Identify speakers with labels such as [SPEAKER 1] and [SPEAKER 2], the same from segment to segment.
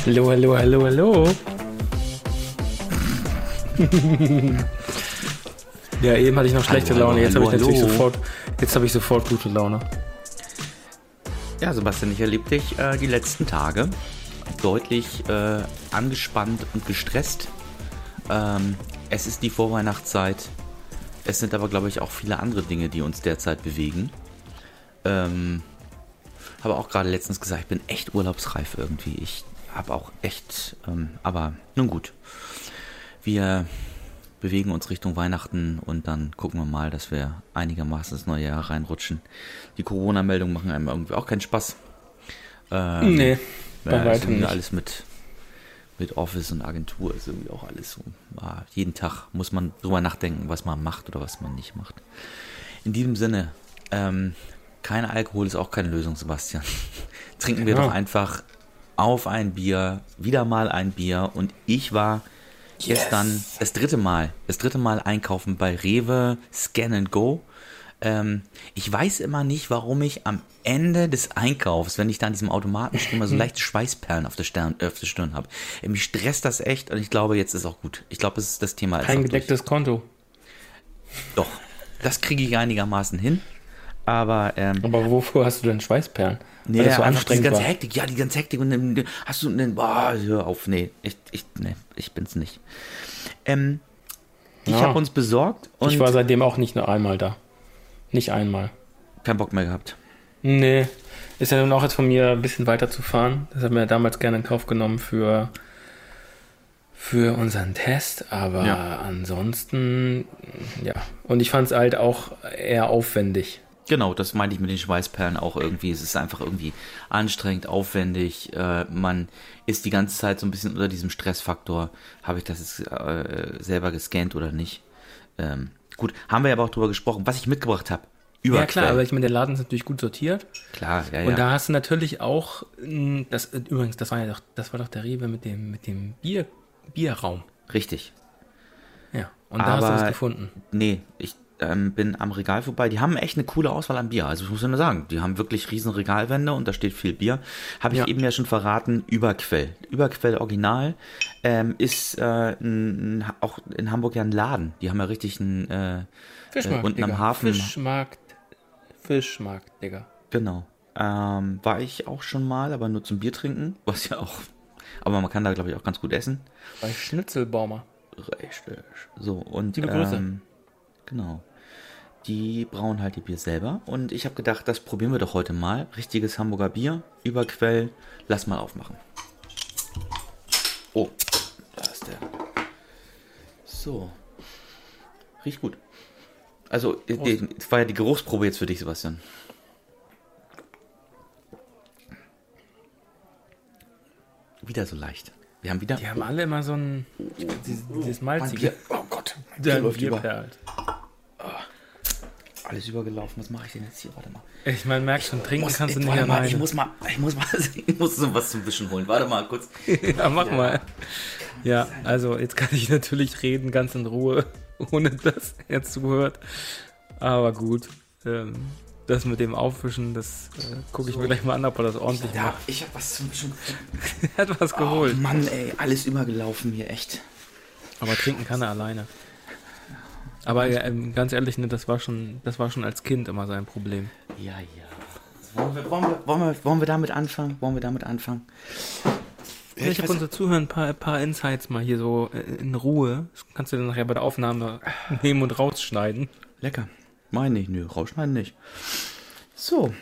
[SPEAKER 1] Hallo, hallo, hallo, hallo. Ja, eben hatte ich noch schlechte Laune, jetzt habe ich natürlich sofort gute Laune.
[SPEAKER 2] Ja, Sebastian, ich erlebe dich die letzten Tage deutlich angespannt und gestresst. Es ist die Vorweihnachtszeit. Es sind aber, glaube ich, auch viele andere Dinge, die uns derzeit bewegen. Habe auch gerade letztens gesagt, ich bin echt urlaubsreif irgendwie. Ich habe auch echt, aber nun gut. Wir bewegen uns Richtung Weihnachten und dann gucken wir mal, dass wir einigermaßen ins neue Jahr reinrutschen. Die Corona-Meldungen machen einem irgendwie auch keinen Spaß.
[SPEAKER 1] Nee, bei weitem nicht.
[SPEAKER 2] Alles mit Office und Agentur ist irgendwie auch alles so. Jeden Tag muss man drüber nachdenken, was man macht oder was man nicht macht. In diesem Sinne, kein Alkohol ist auch keine Lösung, Sebastian. Trinken wir doch einfach auf ein Bier, wieder mal ein Bier. Und ich war gestern das dritte Mal einkaufen bei Rewe Scan and Go. Ich weiß immer nicht, warum ich am Ende des Einkaufs, wenn ich da an diesem Automaten stehe, immer so leichte Schweißperlen auf der Stirn habe. Mich stresst das echt und ich glaube, jetzt ist auch gut. Ich glaube, das Thema ist
[SPEAKER 1] kein gedecktes Konto.
[SPEAKER 2] Doch, das kriege ich einigermaßen hin. Aber
[SPEAKER 1] wofür hast du denn Schweißperlen?
[SPEAKER 2] Nee,
[SPEAKER 1] weil das
[SPEAKER 2] so
[SPEAKER 1] anstrengend
[SPEAKER 2] die ganze Hektik und dann hast du hör auf, nee, ich bin's nicht. Ich habe uns besorgt und
[SPEAKER 1] ich war seitdem auch nicht nur einmal da. Nicht einmal.
[SPEAKER 2] Kein Bock mehr gehabt.
[SPEAKER 1] Nee, ist ja nun auch jetzt von mir ein bisschen weiter zu fahren. Das haben wir ja damals gerne in Kauf genommen für unseren Test, aber ansonsten, ja. Und ich fand es halt auch eher aufwendig.
[SPEAKER 2] Genau, das meinte ich mit den Schweißperlen auch irgendwie. Es ist einfach irgendwie anstrengend, aufwendig. Man ist die ganze Zeit so ein bisschen unter diesem Stressfaktor. Habe ich das jetzt selber gescannt oder nicht? Gut, haben wir aber auch drüber gesprochen, was ich mitgebracht habe.
[SPEAKER 1] Ja klar, aber ich meine, der Laden ist natürlich gut sortiert.
[SPEAKER 2] Klar, ja.
[SPEAKER 1] Und da hast du natürlich auch, das war doch der Rewe mit dem Bierraum.
[SPEAKER 2] Richtig.
[SPEAKER 1] Ja, und da hast du was gefunden.
[SPEAKER 2] Nee, ich bin am Regal vorbei. Die haben echt eine coole Auswahl an Bier. Also ich muss ja nur sagen, die haben wirklich riesen Regalwände und da steht viel Bier. Habe ich eben ja schon verraten, Überquell. Überquell Original ist auch in Hamburg ja ein Laden. Die haben ja richtig einen
[SPEAKER 1] Fischmarkt,
[SPEAKER 2] unten
[SPEAKER 1] Digga.
[SPEAKER 2] am Hafen.
[SPEAKER 1] Fischmarkt, Digga.
[SPEAKER 2] Genau. War ich auch schon mal, aber nur zum Bier trinken. Was ja auch. Aber man kann da, glaube ich, auch ganz gut essen.
[SPEAKER 1] Bei Schnitzelbaumer.
[SPEAKER 2] Richtig. So, und
[SPEAKER 1] liebe Grüße.
[SPEAKER 2] Genau. Die brauen halt ihr Bier selber. Und ich habe gedacht, das probieren wir doch heute mal. Richtiges Hamburger Bier, Überquell. Lass mal aufmachen. Oh, da ist der. So. Riecht gut. Also, das war ja die Geruchsprobe jetzt für dich, Sebastian. Wieder so leicht. Die haben
[SPEAKER 1] alle immer so ein dieses Malzige.
[SPEAKER 2] Oh Gott,
[SPEAKER 1] der
[SPEAKER 2] läuft über.
[SPEAKER 1] Halt.
[SPEAKER 2] Alles übergelaufen. Was mache ich denn jetzt hier? Warte mal.
[SPEAKER 1] Ich meine, merkst schon, trinken kannst du nicht
[SPEAKER 2] alleine.
[SPEAKER 1] alleine.
[SPEAKER 2] Ich muss so was zum Wischen holen. Warte mal kurz.
[SPEAKER 1] Ja, mach mal. Ja, also jetzt kann ich natürlich reden, ganz in Ruhe, ohne dass er zuhört. Aber gut, das mit dem Aufwischen, das gucke ich mir gleich mal an, ob er das ordentlich macht.
[SPEAKER 2] Ich habe was zum Wischen.
[SPEAKER 1] Er hat was geholt.
[SPEAKER 2] Oh Mann, ey, alles übergelaufen hier, echt.
[SPEAKER 1] Aber trinken kann er alleine. Aber ganz ehrlich, ne, das war schon als Kind immer sein Problem.
[SPEAKER 2] Ja. Wollen wir damit anfangen?
[SPEAKER 1] Ich habe unsere Zuhörer ein paar Insights mal hier so in Ruhe. Das kannst du dann nachher bei der Aufnahme nehmen und rausschneiden.
[SPEAKER 2] Lecker. Meine ich, nö, rausschneiden nicht. So.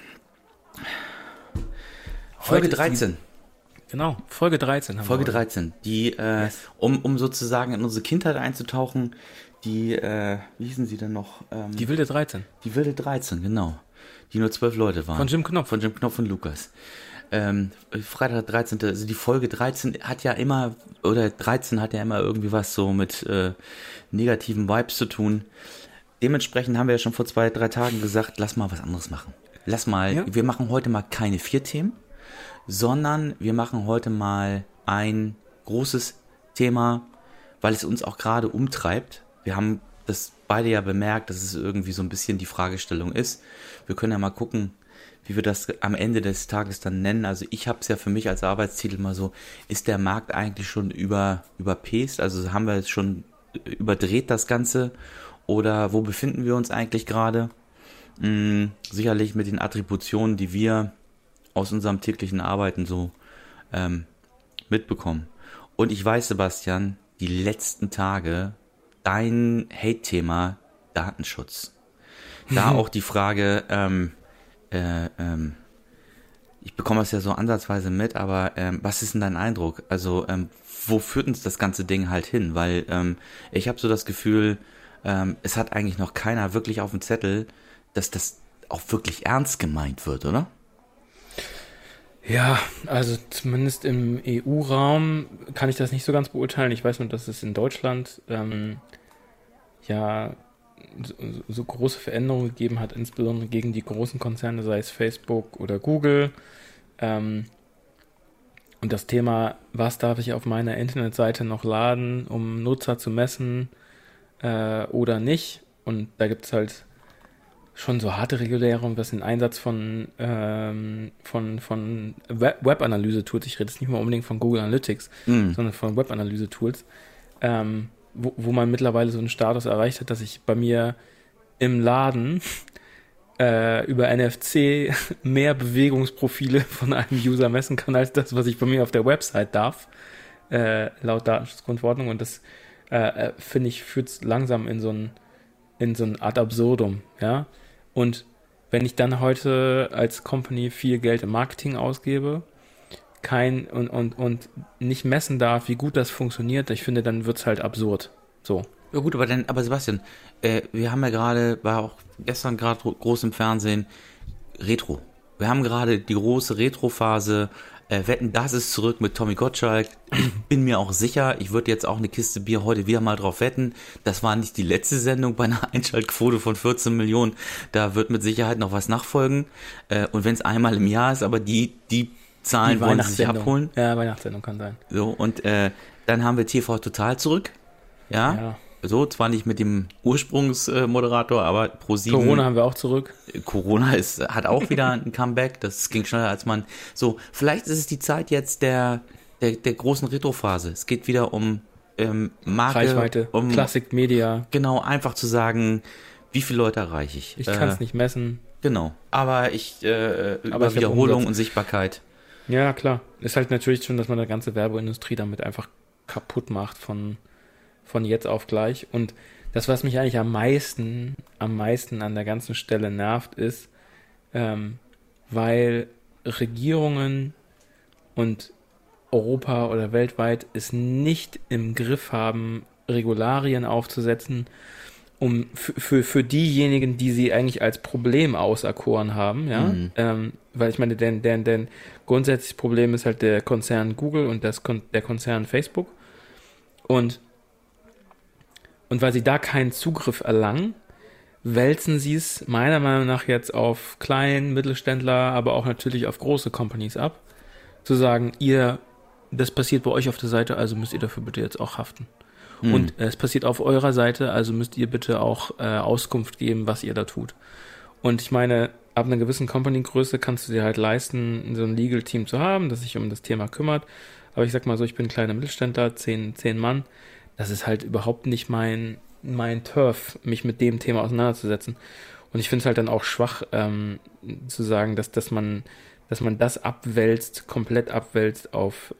[SPEAKER 2] Folge 13.
[SPEAKER 1] Genau, Folge 13 haben wir.
[SPEAKER 2] Folge 13. Die, um sozusagen in unsere Kindheit einzutauchen, wie hießen sie denn noch?
[SPEAKER 1] Die wilde 13.
[SPEAKER 2] Die wilde 13, genau. Die nur 12 Leute waren.
[SPEAKER 1] Von Jim Knopf
[SPEAKER 2] und Lukas. Freitag der 13. Also die Folge 13 hat ja immer irgendwie was so mit negativen Vibes zu tun. Dementsprechend haben wir ja schon vor 2-3 Tagen gesagt, lass mal was anderes machen. Wir machen heute mal keine 4 Themen, sondern wir machen heute mal ein großes Thema, weil es uns auch gerade umtreibt. Wir haben das beide ja bemerkt, dass es irgendwie so ein bisschen die Fragestellung ist. Wir können ja mal gucken, wie wir das am Ende des Tages dann nennen. Also ich habe es ja für mich als Arbeitstitel mal so, ist der Markt eigentlich schon überpaced? Also haben wir jetzt schon überdreht das Ganze? Oder wo befinden wir uns eigentlich gerade? Sicherlich mit den Attributionen, die wir aus unserem täglichen Arbeiten so mitbekommen. Und ich weiß, Sebastian, die letzten Tage, dein Hate-Thema Datenschutz. Da auch die Frage, ich bekomme das ja so ansatzweise mit, aber was ist denn dein Eindruck? Also wo führt uns das ganze Ding halt hin? Weil ich habe so das Gefühl, es hat eigentlich noch keiner wirklich auf dem Zettel, dass das auch wirklich ernst gemeint wird, oder?
[SPEAKER 1] Ja, also zumindest im EU-Raum kann ich das nicht so ganz beurteilen. Ich weiß nur, dass es in Deutschland so große Veränderungen gegeben hat, insbesondere gegen die großen Konzerne, sei es Facebook oder Google. Und das Thema, was darf ich auf meiner Internetseite noch laden, um Nutzer zu messen oder nicht. Und da gibt es halt schon so harte Regulierung, was den Einsatz von Web-Analyse-Tools, ich rede jetzt nicht mal unbedingt von Google Analytics, sondern von Web-Analyse-Tools, wo man mittlerweile so einen Status erreicht hat, dass ich bei mir im Laden über NFC mehr Bewegungsprofile von einem User messen kann, als das, was ich bei mir auf der Website darf, laut Datenschutzgrundverordnung. Und das, finde ich, führt es langsam in so ein Ad absurdum, ja. Und wenn ich dann heute als Company viel Geld im Marketing ausgebe, und nicht messen darf, wie gut das funktioniert, ich finde, dann wird's halt absurd. So.
[SPEAKER 2] Ja gut, aber Sebastian, wir haben ja gerade, war auch gestern gerade groß im Fernsehen, Retro. Wir haben gerade die große Retro-Phase, Wetten, das ist zurück mit Tommy Gottschalk. Ich bin mir auch sicher, ich würde jetzt auch eine Kiste Bier heute wieder mal drauf wetten. Das war nicht die letzte Sendung bei einer Einschaltquote von 14 Millionen. Da wird mit Sicherheit noch was nachfolgen. Und wenn es einmal im Jahr ist, aber die Zahlen wollen sie sich abholen.
[SPEAKER 1] Ja, Weihnachtssendung kann sein.
[SPEAKER 2] So, und dann haben wir TV Total zurück. Ja. So, zwar nicht mit dem Ursprungsmoderator, aber ProSieben.
[SPEAKER 1] Corona haben wir auch zurück.
[SPEAKER 2] Corona hat auch wieder ein Comeback. Das ging schneller als man. So, vielleicht ist es die Zeit jetzt der großen Retrophase. Es geht wieder um Marke,
[SPEAKER 1] Reichweite,
[SPEAKER 2] um
[SPEAKER 1] Classic Media.
[SPEAKER 2] Genau, einfach zu sagen, wie viele Leute erreiche ich.
[SPEAKER 1] Ich kann es nicht messen.
[SPEAKER 2] Genau, aber über Wiederholung und Sichtbarkeit.
[SPEAKER 1] Ja, klar. Ist halt natürlich schon, dass man die ganze Werbeindustrie damit einfach kaputt macht von jetzt auf gleich. Und das, was mich eigentlich am meisten an der ganzen Stelle nervt, ist, weil Regierungen und Europa oder weltweit es nicht im Griff haben, Regularien aufzusetzen, um für diejenigen, die sie eigentlich als Problem auserkoren haben, ja, weil ich meine, denn grundsätzliches Problem ist halt der Konzern Google und der Konzern Facebook und weil sie da keinen Zugriff erlangen, wälzen sie es meiner Meinung nach jetzt auf kleinen Mittelständler, aber auch natürlich auf große Companies ab, zu sagen, das passiert bei euch auf der Seite, also müsst ihr dafür bitte jetzt auch haften. Und es passiert auf eurer Seite, also müsst ihr bitte auch Auskunft geben, was ihr da tut. Und ich meine, ab einer gewissen Company-Größe kannst du dir halt leisten, so ein Legal-Team zu haben, das sich um das Thema kümmert. Aber ich sag mal so, ich bin ein kleiner Mittelständler, 10 Mann. Das ist halt überhaupt nicht mein Turf, mich mit dem Thema auseinanderzusetzen. Und ich finde es halt dann auch schwach, zu sagen, dass man das komplett abwälzt auf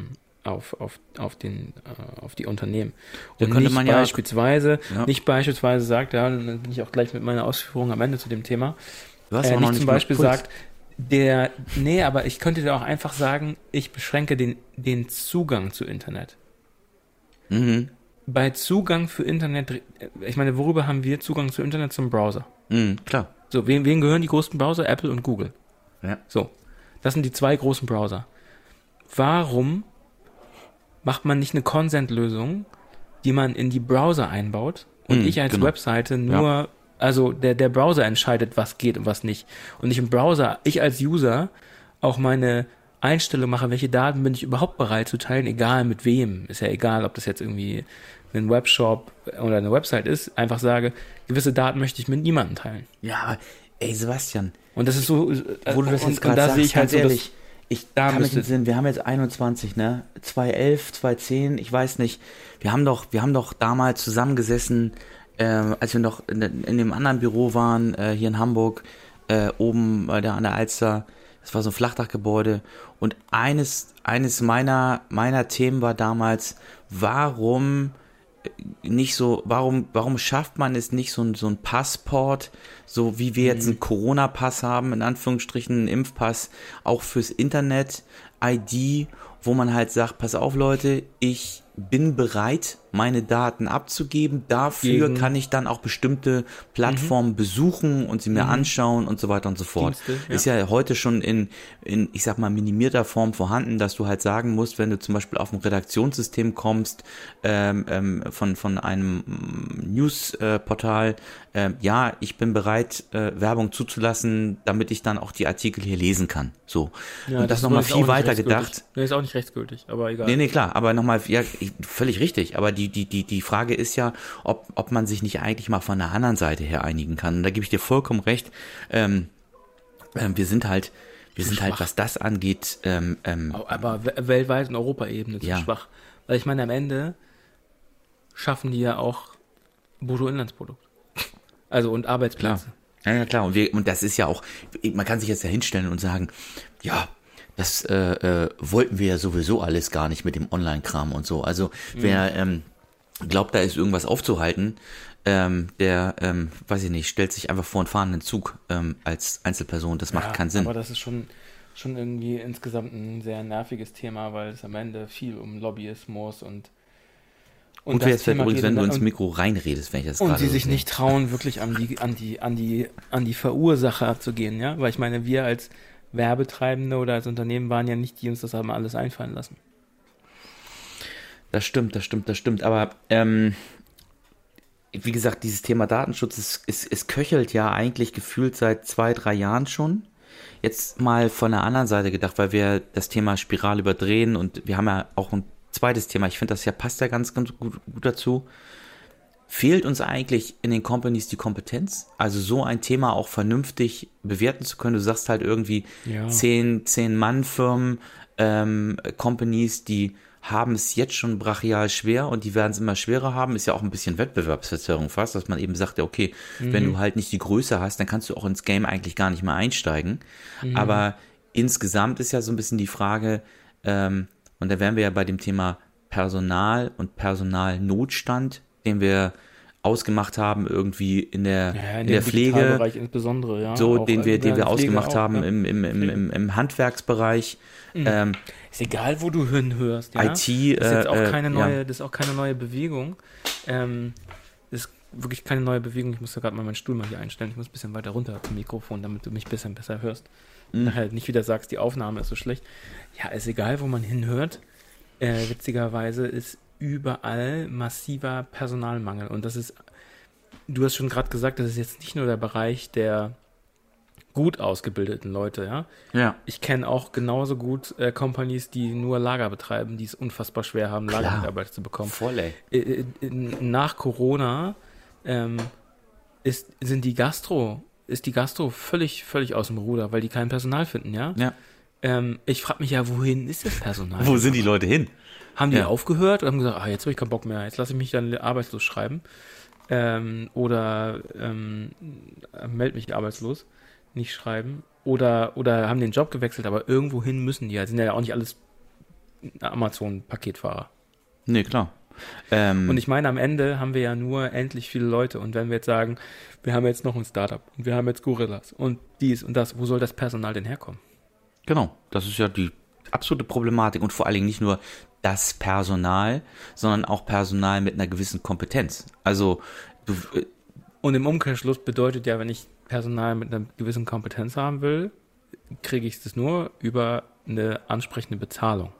[SPEAKER 1] die Unternehmen. Und
[SPEAKER 2] könnte man ja
[SPEAKER 1] nicht beispielsweise sagt, ja, dann bin ich auch gleich mit meiner Ausführung am Ende zu dem Thema.
[SPEAKER 2] Du hast auch noch
[SPEAKER 1] nicht zum Beispiel sagt, aber ich könnte dir auch einfach sagen, ich beschränke den Zugang zu Internet.
[SPEAKER 2] Mhm.
[SPEAKER 1] Bei Zugang für Internet, ich meine, worüber haben wir Zugang zu Internet? Zum Browser.
[SPEAKER 2] Klar.
[SPEAKER 1] So, wem gehören die großen Browser? Apple und Google.
[SPEAKER 2] Ja.
[SPEAKER 1] So, das sind die zwei großen Browser. Warum macht man nicht eine Consent-Lösung, die man in die Browser einbaut und ich als Webseite nur, also der Browser entscheidet, was geht und was nicht. Und nicht im Browser, ich als User auch meine Einstellung mache, welche Daten bin ich überhaupt bereit zu teilen, egal mit wem. Ist ja egal, ob das jetzt irgendwie ein Webshop oder eine Website ist. Einfach sage, gewisse Daten möchte ich mit niemandem teilen.
[SPEAKER 2] Ja, aber ey Sebastian,
[SPEAKER 1] Und das ist so,
[SPEAKER 2] wo du das jetzt gerade
[SPEAKER 1] da
[SPEAKER 2] sagst,
[SPEAKER 1] sehe ich halt
[SPEAKER 2] ganz
[SPEAKER 1] so,
[SPEAKER 2] ehrlich,
[SPEAKER 1] da
[SPEAKER 2] kann mich
[SPEAKER 1] müsste
[SPEAKER 2] nicht sehen, wir haben jetzt 21, ne? 2011, 2010, ich weiß nicht. Wir haben doch damals zusammengesessen, als wir noch in dem anderen Büro waren, hier in Hamburg, oben an der Alster. Das war so ein Flachdachgebäude. Und eines meiner Themen war damals, warum schafft man es nicht, so ein Passport, so wie wir jetzt einen Corona-Pass haben, in Anführungsstrichen einen Impfpass, auch fürs Internet, ID, wo man halt sagt, pass auf Leute, ich bin bereit, meine Daten abzugeben. Dafür kann ich dann auch bestimmte Plattformen besuchen und sie mir anschauen und so weiter und so fort.
[SPEAKER 1] Dienste, ja.
[SPEAKER 2] Ist ja heute schon in, ich sag mal, minimierter Form vorhanden, dass du halt sagen musst, wenn du zum Beispiel auf ein Redaktionssystem kommst, von einem Newsportal, ja, ich bin bereit, Werbung zuzulassen, damit ich dann auch die Artikel hier lesen kann. So.
[SPEAKER 1] Ja,
[SPEAKER 2] und das nochmal viel weiter gedacht.
[SPEAKER 1] Nee, ist auch nicht rechtsgültig, aber egal.
[SPEAKER 2] Nee, klar, aber nochmal, ja, völlig richtig, aber die Frage ist ja, ob man sich nicht eigentlich mal von der anderen Seite her einigen kann. Und da gebe ich dir vollkommen recht. Wir sind halt, was das angeht,
[SPEAKER 1] aber weltweit in Europaebene zu schwach. Weil ich meine, am Ende schaffen die ja auch Bruttoinlandsprodukt. Also und Arbeitsplätze.
[SPEAKER 2] Klar. Ja, klar. Und das ist ja auch, man kann sich jetzt da hinstellen und sagen, ja, das wollten wir ja sowieso alles gar nicht mit dem Online-Kram und so. Also wer glaubt, da ist irgendwas aufzuhalten, der, weiß ich nicht, stellt sich einfach vor einen fahrenden Zug als Einzelperson. Das macht keinen Sinn.
[SPEAKER 1] Aber das ist schon irgendwie insgesamt ein sehr nerviges Thema, weil es am Ende viel um Lobbyismus und
[SPEAKER 2] Gut wäre es übrigens, wenn du ins Mikro reinredest, wenn ich das gerade
[SPEAKER 1] und sie
[SPEAKER 2] so
[SPEAKER 1] sich
[SPEAKER 2] sehe.
[SPEAKER 1] nicht trauen, wirklich an die Verursacher zu gehen, ja, weil ich meine, wir als Werbetreibende oder als Unternehmen waren ja nicht die, uns das haben alles einfallen lassen.
[SPEAKER 2] Das stimmt. Aber wie gesagt, dieses Thema Datenschutz, es köchelt ja eigentlich gefühlt seit 2-3 Jahren schon. Jetzt mal von der anderen Seite gedacht, weil wir das Thema Spirale überdrehen und wir haben ja auch ein zweites Thema. Ich finde, das ja passt ja ganz gut dazu. Fehlt uns eigentlich in den Companies die Kompetenz? Also so ein Thema auch vernünftig bewerten zu können. Du sagst halt irgendwie 10-Mann-Firmen, Companies, die haben es jetzt schon brachial schwer und die werden es immer schwerer haben. Ist ja auch ein bisschen Wettbewerbsverzerrung fast, dass man eben sagt, ja, okay, wenn du halt nicht die Größe hast, dann kannst du auch ins Game eigentlich gar nicht mehr einsteigen. Aber insgesamt ist ja so ein bisschen die Frage, und da wären wir ja bei dem Thema Personal und Personalnotstand, den wir ausgemacht haben irgendwie in der Pflege,
[SPEAKER 1] insbesondere, ja.
[SPEAKER 2] So,
[SPEAKER 1] auch,
[SPEAKER 2] den wir ausgemacht
[SPEAKER 1] auch,
[SPEAKER 2] haben im Handwerksbereich.
[SPEAKER 1] Ist egal, wo du hinhörst, ja.
[SPEAKER 2] IT,
[SPEAKER 1] das ist jetzt auch keine neue, das ist auch keine neue Bewegung. Das ist wirklich keine neue Bewegung. Ich muss da gerade mal meinen Stuhl mal hier einstellen. Ich muss ein bisschen weiter runter vom Mikrofon, damit du mich besser hörst. Nachher nicht wieder sagst, die Aufnahme ist so schlecht. Ja, ist egal, wo man hinhört. Witzigerweise ist überall massiver Personalmangel. Und das ist, du hast schon gerade gesagt, das ist jetzt nicht nur der Bereich der gut ausgebildeten Leute, ja.
[SPEAKER 2] Ja.
[SPEAKER 1] Ich kenne auch genauso gut Companies, die nur Lager betreiben, die es unfassbar schwer haben, Lagermitarbeiter zu bekommen.
[SPEAKER 2] Voll, ey.
[SPEAKER 1] Nach Corona ist die Gastro völlig aus dem Ruder, weil die kein Personal finden, ja?
[SPEAKER 2] Ja.
[SPEAKER 1] Ich frage mich ja, wohin ist das Personal?
[SPEAKER 2] Wo sind die Leute hin?
[SPEAKER 1] Haben die aufgehört und haben gesagt, jetzt habe ich keinen Bock mehr, jetzt lasse ich mich dann arbeitslos schreiben oder melde mich arbeitslos, nicht schreiben oder haben den Job gewechselt, aber irgendwo hin müssen die, sind ja auch nicht alles Amazon-Paketfahrer.
[SPEAKER 2] Nee, klar.
[SPEAKER 1] Und ich meine, am Ende haben wir ja nur endlich viele Leute und wenn wir jetzt sagen, wir haben jetzt noch ein Startup und wir haben jetzt Gorillas und dies und das, wo soll das Personal denn herkommen? Genau,
[SPEAKER 2] das ist ja die absolute Problematik und vor allen Dingen nicht nur das Personal, sondern auch Personal mit einer gewissen Kompetenz. Also
[SPEAKER 1] und im Umkehrschluss bedeutet ja, wenn ich Personal mit einer gewissen Kompetenz haben will, kriege ich das nur über eine ansprechende Bezahlung.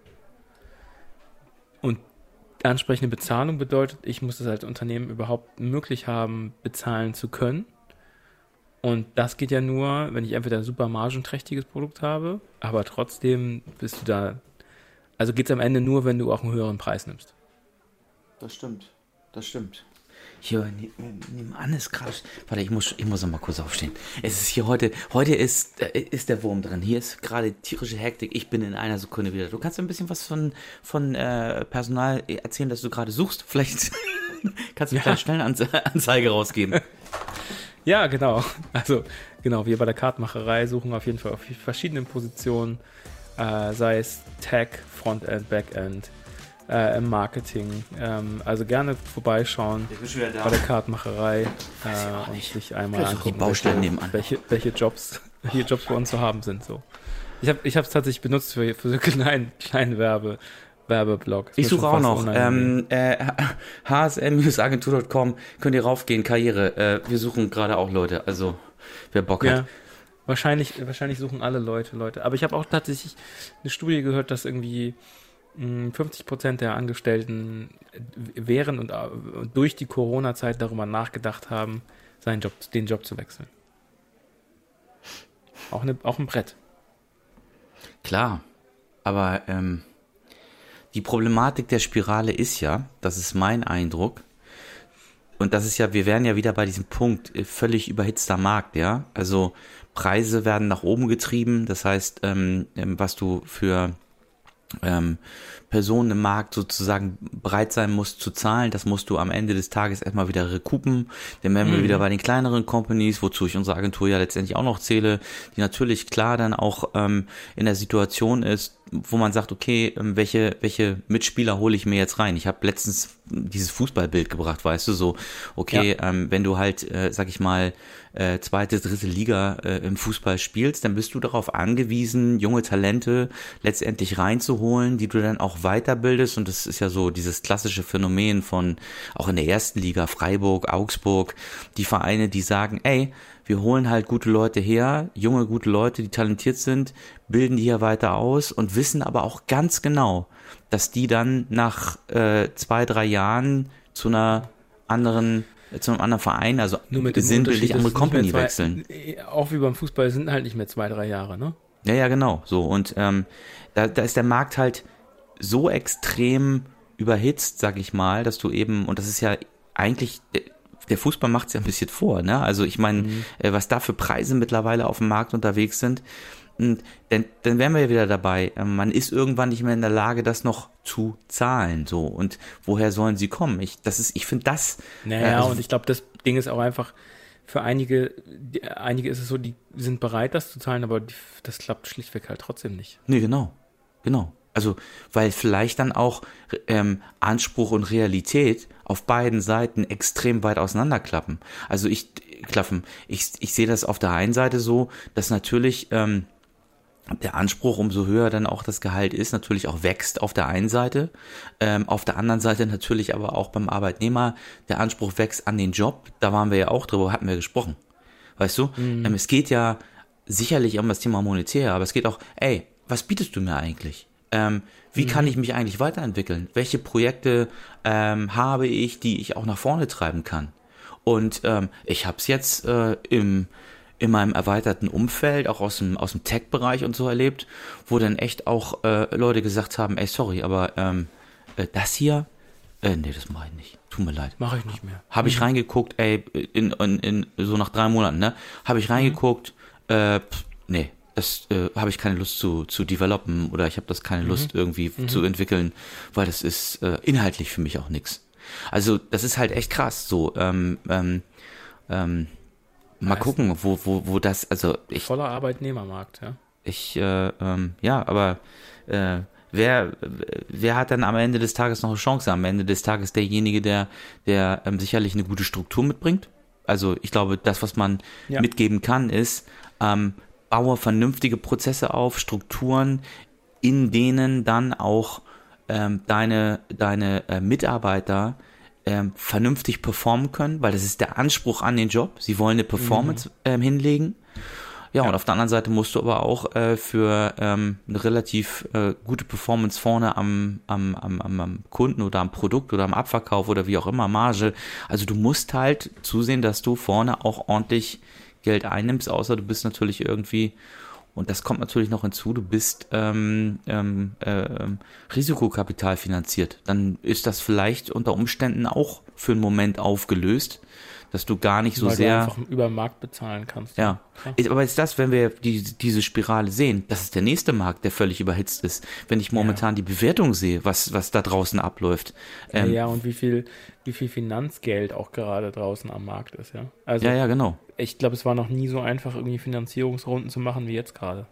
[SPEAKER 1] Und ansprechende Bezahlung bedeutet, ich muss es als Unternehmen überhaupt möglich haben, bezahlen zu können. Und das geht ja nur, wenn ich entweder ein super margenträchtiges Produkt habe, aber trotzdem bist du da. Also geht es am Ende nur, wenn du auch einen höheren Preis nimmst.
[SPEAKER 2] Das stimmt. Hier nebenan ist gerade. Warte, ich muss noch mal kurz aufstehen. Es ist hier heute ist der Wurm drin. Hier ist gerade tierische Hektik. Ich bin in einer Sekunde wieder. Du kannst ein bisschen was von Personal erzählen, das du gerade suchst. Vielleicht kannst du eine kleine Stellenanzeige rausgeben.
[SPEAKER 1] Ja, genau. Also, genau, wir bei der Kartenmacherei suchen auf jeden Fall auf verschiedenen Positionen, sei es Tech, Frontend, Backend, im Marketing. Also gerne vorbeischauen bei der Kartenmacherei und sich einmal angucken, welche Jobs hier Jobs bei uns zu haben sind. So. Ich habe es tatsächlich benutzt für so einen kleinen Werbeblock.
[SPEAKER 2] Ich suche auch noch. hsm-agentur.com könnt ihr raufgehen, Karriere. Wir suchen gerade auch Leute, also wer Bock hat.
[SPEAKER 1] Wahrscheinlich suchen alle Leute. Aber ich habe auch tatsächlich eine Studie gehört, dass irgendwie 50% der Angestellten während und durch die Corona-Zeit darüber nachgedacht haben, den Job zu wechseln. Auch ein Brett.
[SPEAKER 2] Klar, aber die Problematik der Spirale ist ja, das ist mein Eindruck, und das ist ja, wir wären ja wieder bei diesem Punkt, völlig überhitzter Markt, ja, also Preise werden nach oben getrieben, das heißt, was du für Personen im Markt sozusagen bereit sein musst zu zahlen, das musst du am Ende des Tages erstmal wieder recoupen. Dann wären wir wieder bei den kleineren Companies, wozu ich unsere Agentur ja letztendlich auch noch zähle, die natürlich klar dann auch in der Situation ist, wo man sagt, okay, welche Mitspieler hole ich mir jetzt rein? Ich habe letztens dieses Fußballbild gebracht, weißt du, so, okay, wenn du halt, sag ich mal, zweite, dritte Liga im Fußball spielst, dann bist du darauf angewiesen, junge Talente letztendlich reinzuholen, die du dann auch weiterbildest, und das ist ja so dieses klassische Phänomen von, auch in der ersten Liga, Freiburg, Augsburg, die Vereine, die sagen, ey, wir holen halt gute Leute her, junge, gute Leute, die talentiert sind, bilden die hier weiter aus und wissen aber auch ganz genau, dass die dann nach 2-3 Jahren zu einem anderen Verein, also sinnbildlich andere Company wechseln.
[SPEAKER 1] Auch wie beim Fußball sind halt nicht mehr 2-3 Jahre, ne?
[SPEAKER 2] Ja, genau, so. Und da ist der Markt halt so extrem überhitzt, sag ich mal, dass du eben, und das ist ja eigentlich, der Fußball macht es ja ein bisschen vor, ne? Also ich meine, was da für Preise mittlerweile auf dem Markt unterwegs sind, und dann wären wir ja wieder dabei. Man ist irgendwann nicht mehr in der Lage, das noch zu zahlen, so. Und woher sollen sie kommen? Ich finde das.
[SPEAKER 1] Naja, und ich glaube, das Ding ist auch einfach, für einige ist es so, die sind bereit, das zu zahlen, aber das klappt schlichtweg halt trotzdem nicht.
[SPEAKER 2] Nee, genau. Also, weil vielleicht dann auch Anspruch und Realität auf beiden Seiten extrem weit auseinanderklappen. Also ich sehe das auf der einen Seite so, dass natürlich der Anspruch, umso höher dann auch das Gehalt ist, natürlich auch wächst auf der einen Seite. Auf der anderen Seite natürlich aber auch beim Arbeitnehmer, der Anspruch wächst an den Job. Da waren wir ja auch drüber, hatten wir gesprochen. Weißt du? Es geht ja sicherlich um das Thema monetär, aber es geht auch, ey, was bietest du mir eigentlich? Wie kann ich mich eigentlich weiterentwickeln? Welche Projekte habe ich, die ich auch nach vorne treiben kann? Und ich habe es jetzt in meinem erweiterten Umfeld, auch aus dem Tech-Bereich und so erlebt, wo dann echt auch Leute gesagt haben, ey, sorry, aber das hier, nee, das mache ich nicht. Tut mir leid.
[SPEAKER 1] Mache ich nicht mehr.
[SPEAKER 2] Habe ich reingeguckt, ey, in so nach 3 Monaten, ne? Habe ich reingeguckt, nee, das habe ich keine Lust zu developen, oder ich habe das keine Lust irgendwie zu entwickeln, weil das ist inhaltlich für mich auch nix. Also das ist halt echt krass, so, mal gucken, wo das, also
[SPEAKER 1] voller Arbeitnehmermarkt, ja.
[SPEAKER 2] Aber wer hat dann am Ende des Tages noch eine Chance? Am Ende des Tages derjenige, der sicherlich eine gute Struktur mitbringt. Also ich glaube, das, was man mitgeben kann, ist, baue vernünftige Prozesse auf, Strukturen, in denen dann auch deine Mitarbeiter vernünftig performen können, weil das ist der Anspruch an den Job. Sie wollen eine Performance hinlegen. Ja, und auf der anderen Seite musst du aber auch für eine relativ gute Performance vorne am Kunden oder am Produkt oder am Abverkauf oder wie auch immer, Marge. Also du musst halt zusehen, dass du vorne auch ordentlich Geld einnimmst, außer du bist natürlich irgendwie, und das kommt natürlich noch hinzu, du bist Risikokapital finanziert. Dann ist das vielleicht unter Umständen auch für einen Moment aufgelöst, dass du gar nicht so
[SPEAKER 1] Weil
[SPEAKER 2] sehr...
[SPEAKER 1] du einfach über den Markt bezahlen kannst.
[SPEAKER 2] Ja, aber ist das, wenn wir diese Spirale sehen, das ist der nächste Markt, der völlig überhitzt ist. Wenn ich momentan die Bewertung sehe, was da draußen abläuft.
[SPEAKER 1] Ja, und wie viel Finanzgeld auch gerade draußen am Markt ist, ja. Also,
[SPEAKER 2] ja, genau.
[SPEAKER 1] ich glaube, es war noch nie so einfach, irgendwie Finanzierungsrunden zu machen wie jetzt gerade.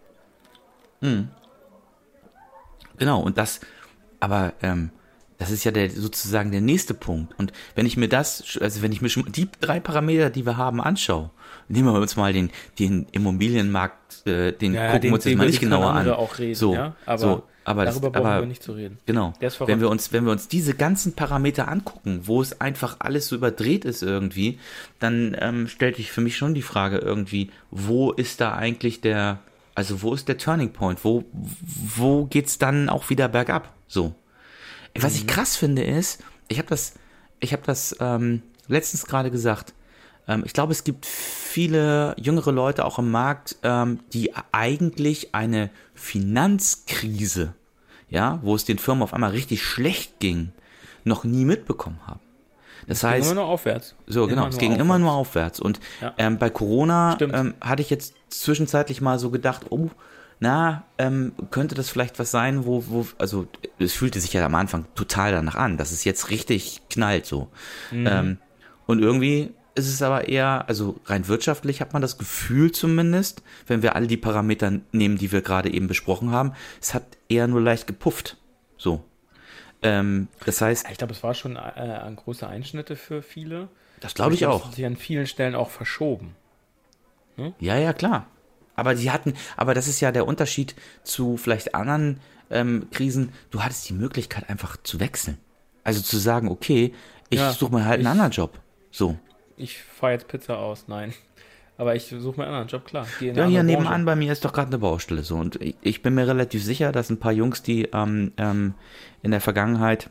[SPEAKER 2] Genau, und das ist ja sozusagen der nächste Punkt. Und wenn ich mir schon die 3 Parameter, die wir haben, anschaue, nehmen wir uns mal den Immobilienmarkt, gucken wir uns das mal nicht genauer an.
[SPEAKER 1] Auch reden,
[SPEAKER 2] so,
[SPEAKER 1] ja?
[SPEAKER 2] Aber
[SPEAKER 1] darüber brauchen wir nicht zu reden.
[SPEAKER 2] Genau. Wenn wir uns diese ganzen Parameter angucken, wo es einfach alles so überdreht ist irgendwie, dann stellt sich für mich schon die Frage irgendwie, wo ist da eigentlich wo ist der Turning Point? Wo geht's dann auch wieder bergab? So. Was ich krass finde ist, ich habe das letztens gerade gesagt, ich glaube, es gibt viele jüngere Leute auch im Markt, die eigentlich eine Finanzkrise, ja, wo es den Firmen auf einmal richtig schlecht ging, noch nie mitbekommen haben. Das heißt,
[SPEAKER 1] ging immer nur aufwärts.
[SPEAKER 2] So, genau, es ging immer nur aufwärts. Und bei Corona hatte ich jetzt zwischenzeitlich mal so gedacht, könnte das vielleicht was sein, also es fühlte sich ja am Anfang total danach an, dass es jetzt richtig knallt so. Und irgendwie ist es aber eher, also rein wirtschaftlich hat man das Gefühl zumindest, wenn wir alle die Parameter nehmen, die wir gerade eben besprochen haben, es hat eher nur leicht gepufft. So. Das heißt...
[SPEAKER 1] Ich glaube, es war schon große Einschnitte für viele.
[SPEAKER 2] Das glaube ich auch.
[SPEAKER 1] Das hat sich an vielen Stellen auch verschoben.
[SPEAKER 2] Ja, klar. Aber das ist ja der Unterschied zu vielleicht anderen Krisen. Du hattest die Möglichkeit einfach zu wechseln. Also zu sagen, okay, ich suche mir halt einen anderen Job. So.
[SPEAKER 1] Ich fahre jetzt Pizza aus, nein. Aber ich suche mir einen anderen Job, klar.
[SPEAKER 2] Ja, hier nebenan bei mir ist doch gerade eine Baustelle so. Und ich bin mir relativ sicher, dass ein paar Jungs, die in der Vergangenheit,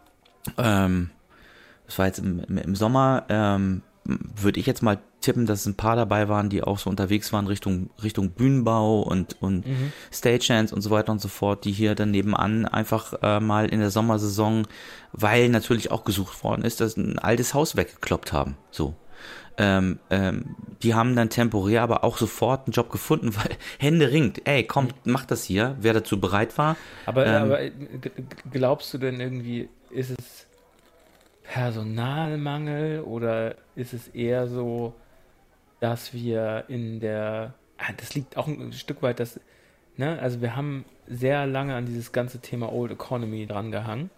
[SPEAKER 2] das war jetzt im Sommer, würde ich jetzt mal tippen, dass ein paar dabei waren, die auch so unterwegs waren Richtung Bühnenbau und Stagehands und so weiter und so fort, die hier dann nebenan einfach mal in der Sommersaison, weil natürlich auch gesucht worden ist, dass ein altes Haus weggekloppt haben. So. Die haben dann temporär aber auch sofort einen Job gefunden, weil händeringend, kommt, macht das hier, wer dazu bereit war.
[SPEAKER 1] Aber glaubst du denn irgendwie, ist es Personalmangel oder ist es eher so, dass wir das liegt auch ein Stück weit, also wir haben sehr lange an dieses ganze Thema Old Economy dran gehangen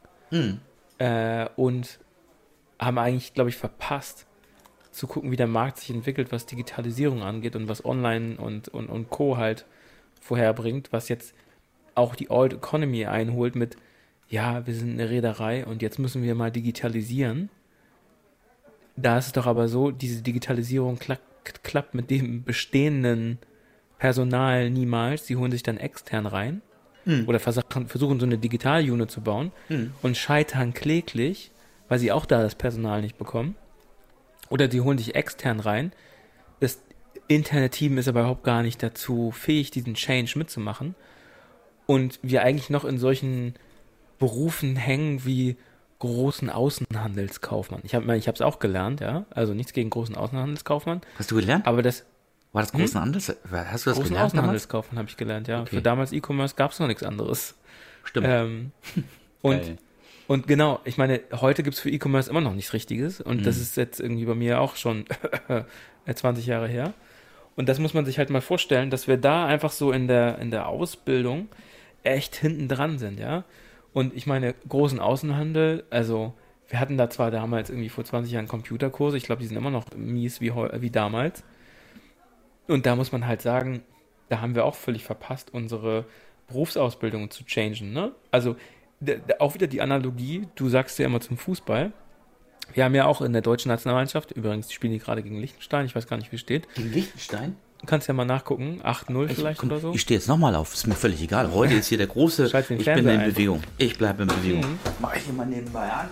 [SPEAKER 1] und haben eigentlich, glaube ich, verpasst zu gucken, wie der Markt sich entwickelt, was Digitalisierung angeht und was Online und Co. halt vorherbringt, was jetzt auch die Old Economy einholt mit wir sind eine Reederei und jetzt müssen wir mal digitalisieren. Da ist es doch aber so, diese Digitalisierung klappt mit dem bestehenden Personal niemals. Sie holen sich dann extern rein oder versuchen so eine Digital-Unit zu bauen und scheitern kläglich, weil sie auch da das Personal nicht bekommen. Oder sie holen sich extern rein. Das interne Team ist aber überhaupt gar nicht dazu fähig, diesen Change mitzumachen. Und wir eigentlich noch in solchen Berufen hängen wie großen Außenhandelskaufmann. Ich habe es auch gelernt, ja. Also nichts gegen großen Außenhandelskaufmann.
[SPEAKER 2] Hast du gelernt?
[SPEAKER 1] Aber das...
[SPEAKER 2] War das großen Handels? Hast du das
[SPEAKER 1] großen
[SPEAKER 2] gelernt?
[SPEAKER 1] Außenhandelskaufmann habe ich gelernt, ja. Okay. Für damals E-Commerce gab es noch nichts anderes.
[SPEAKER 2] Stimmt.
[SPEAKER 1] Und genau, ich meine, heute gibt es für E-Commerce immer noch nichts Richtiges. Und das ist jetzt irgendwie bei mir auch schon 20 Jahre her. Und das muss man sich halt mal vorstellen, dass wir da einfach so in der Ausbildung echt hinten dran sind, ja. Und ich meine, großen Außenhandel, also wir hatten da zwar damals irgendwie vor 20 Jahren Computerkurse, ich glaube, die sind immer noch mies wie damals. Und da muss man halt sagen, da haben wir auch völlig verpasst, unsere Berufsausbildung zu changen, ne? Also auch wieder die Analogie, du sagst ja immer zum Fußball. Wir haben ja auch in der deutschen Nationalmannschaft, übrigens spielen die gerade gegen Liechtenstein, ich weiß gar nicht, wie es steht.
[SPEAKER 2] Gegen Liechtenstein?
[SPEAKER 1] Du kannst ja mal nachgucken, 8-0 vielleicht oder so.
[SPEAKER 2] Ich stehe jetzt nochmal auf, ist mir völlig egal. Heute ist hier der große, ich bin in Bewegung. Ich bleibe in Bewegung. Mach ich hier mal nebenbei an.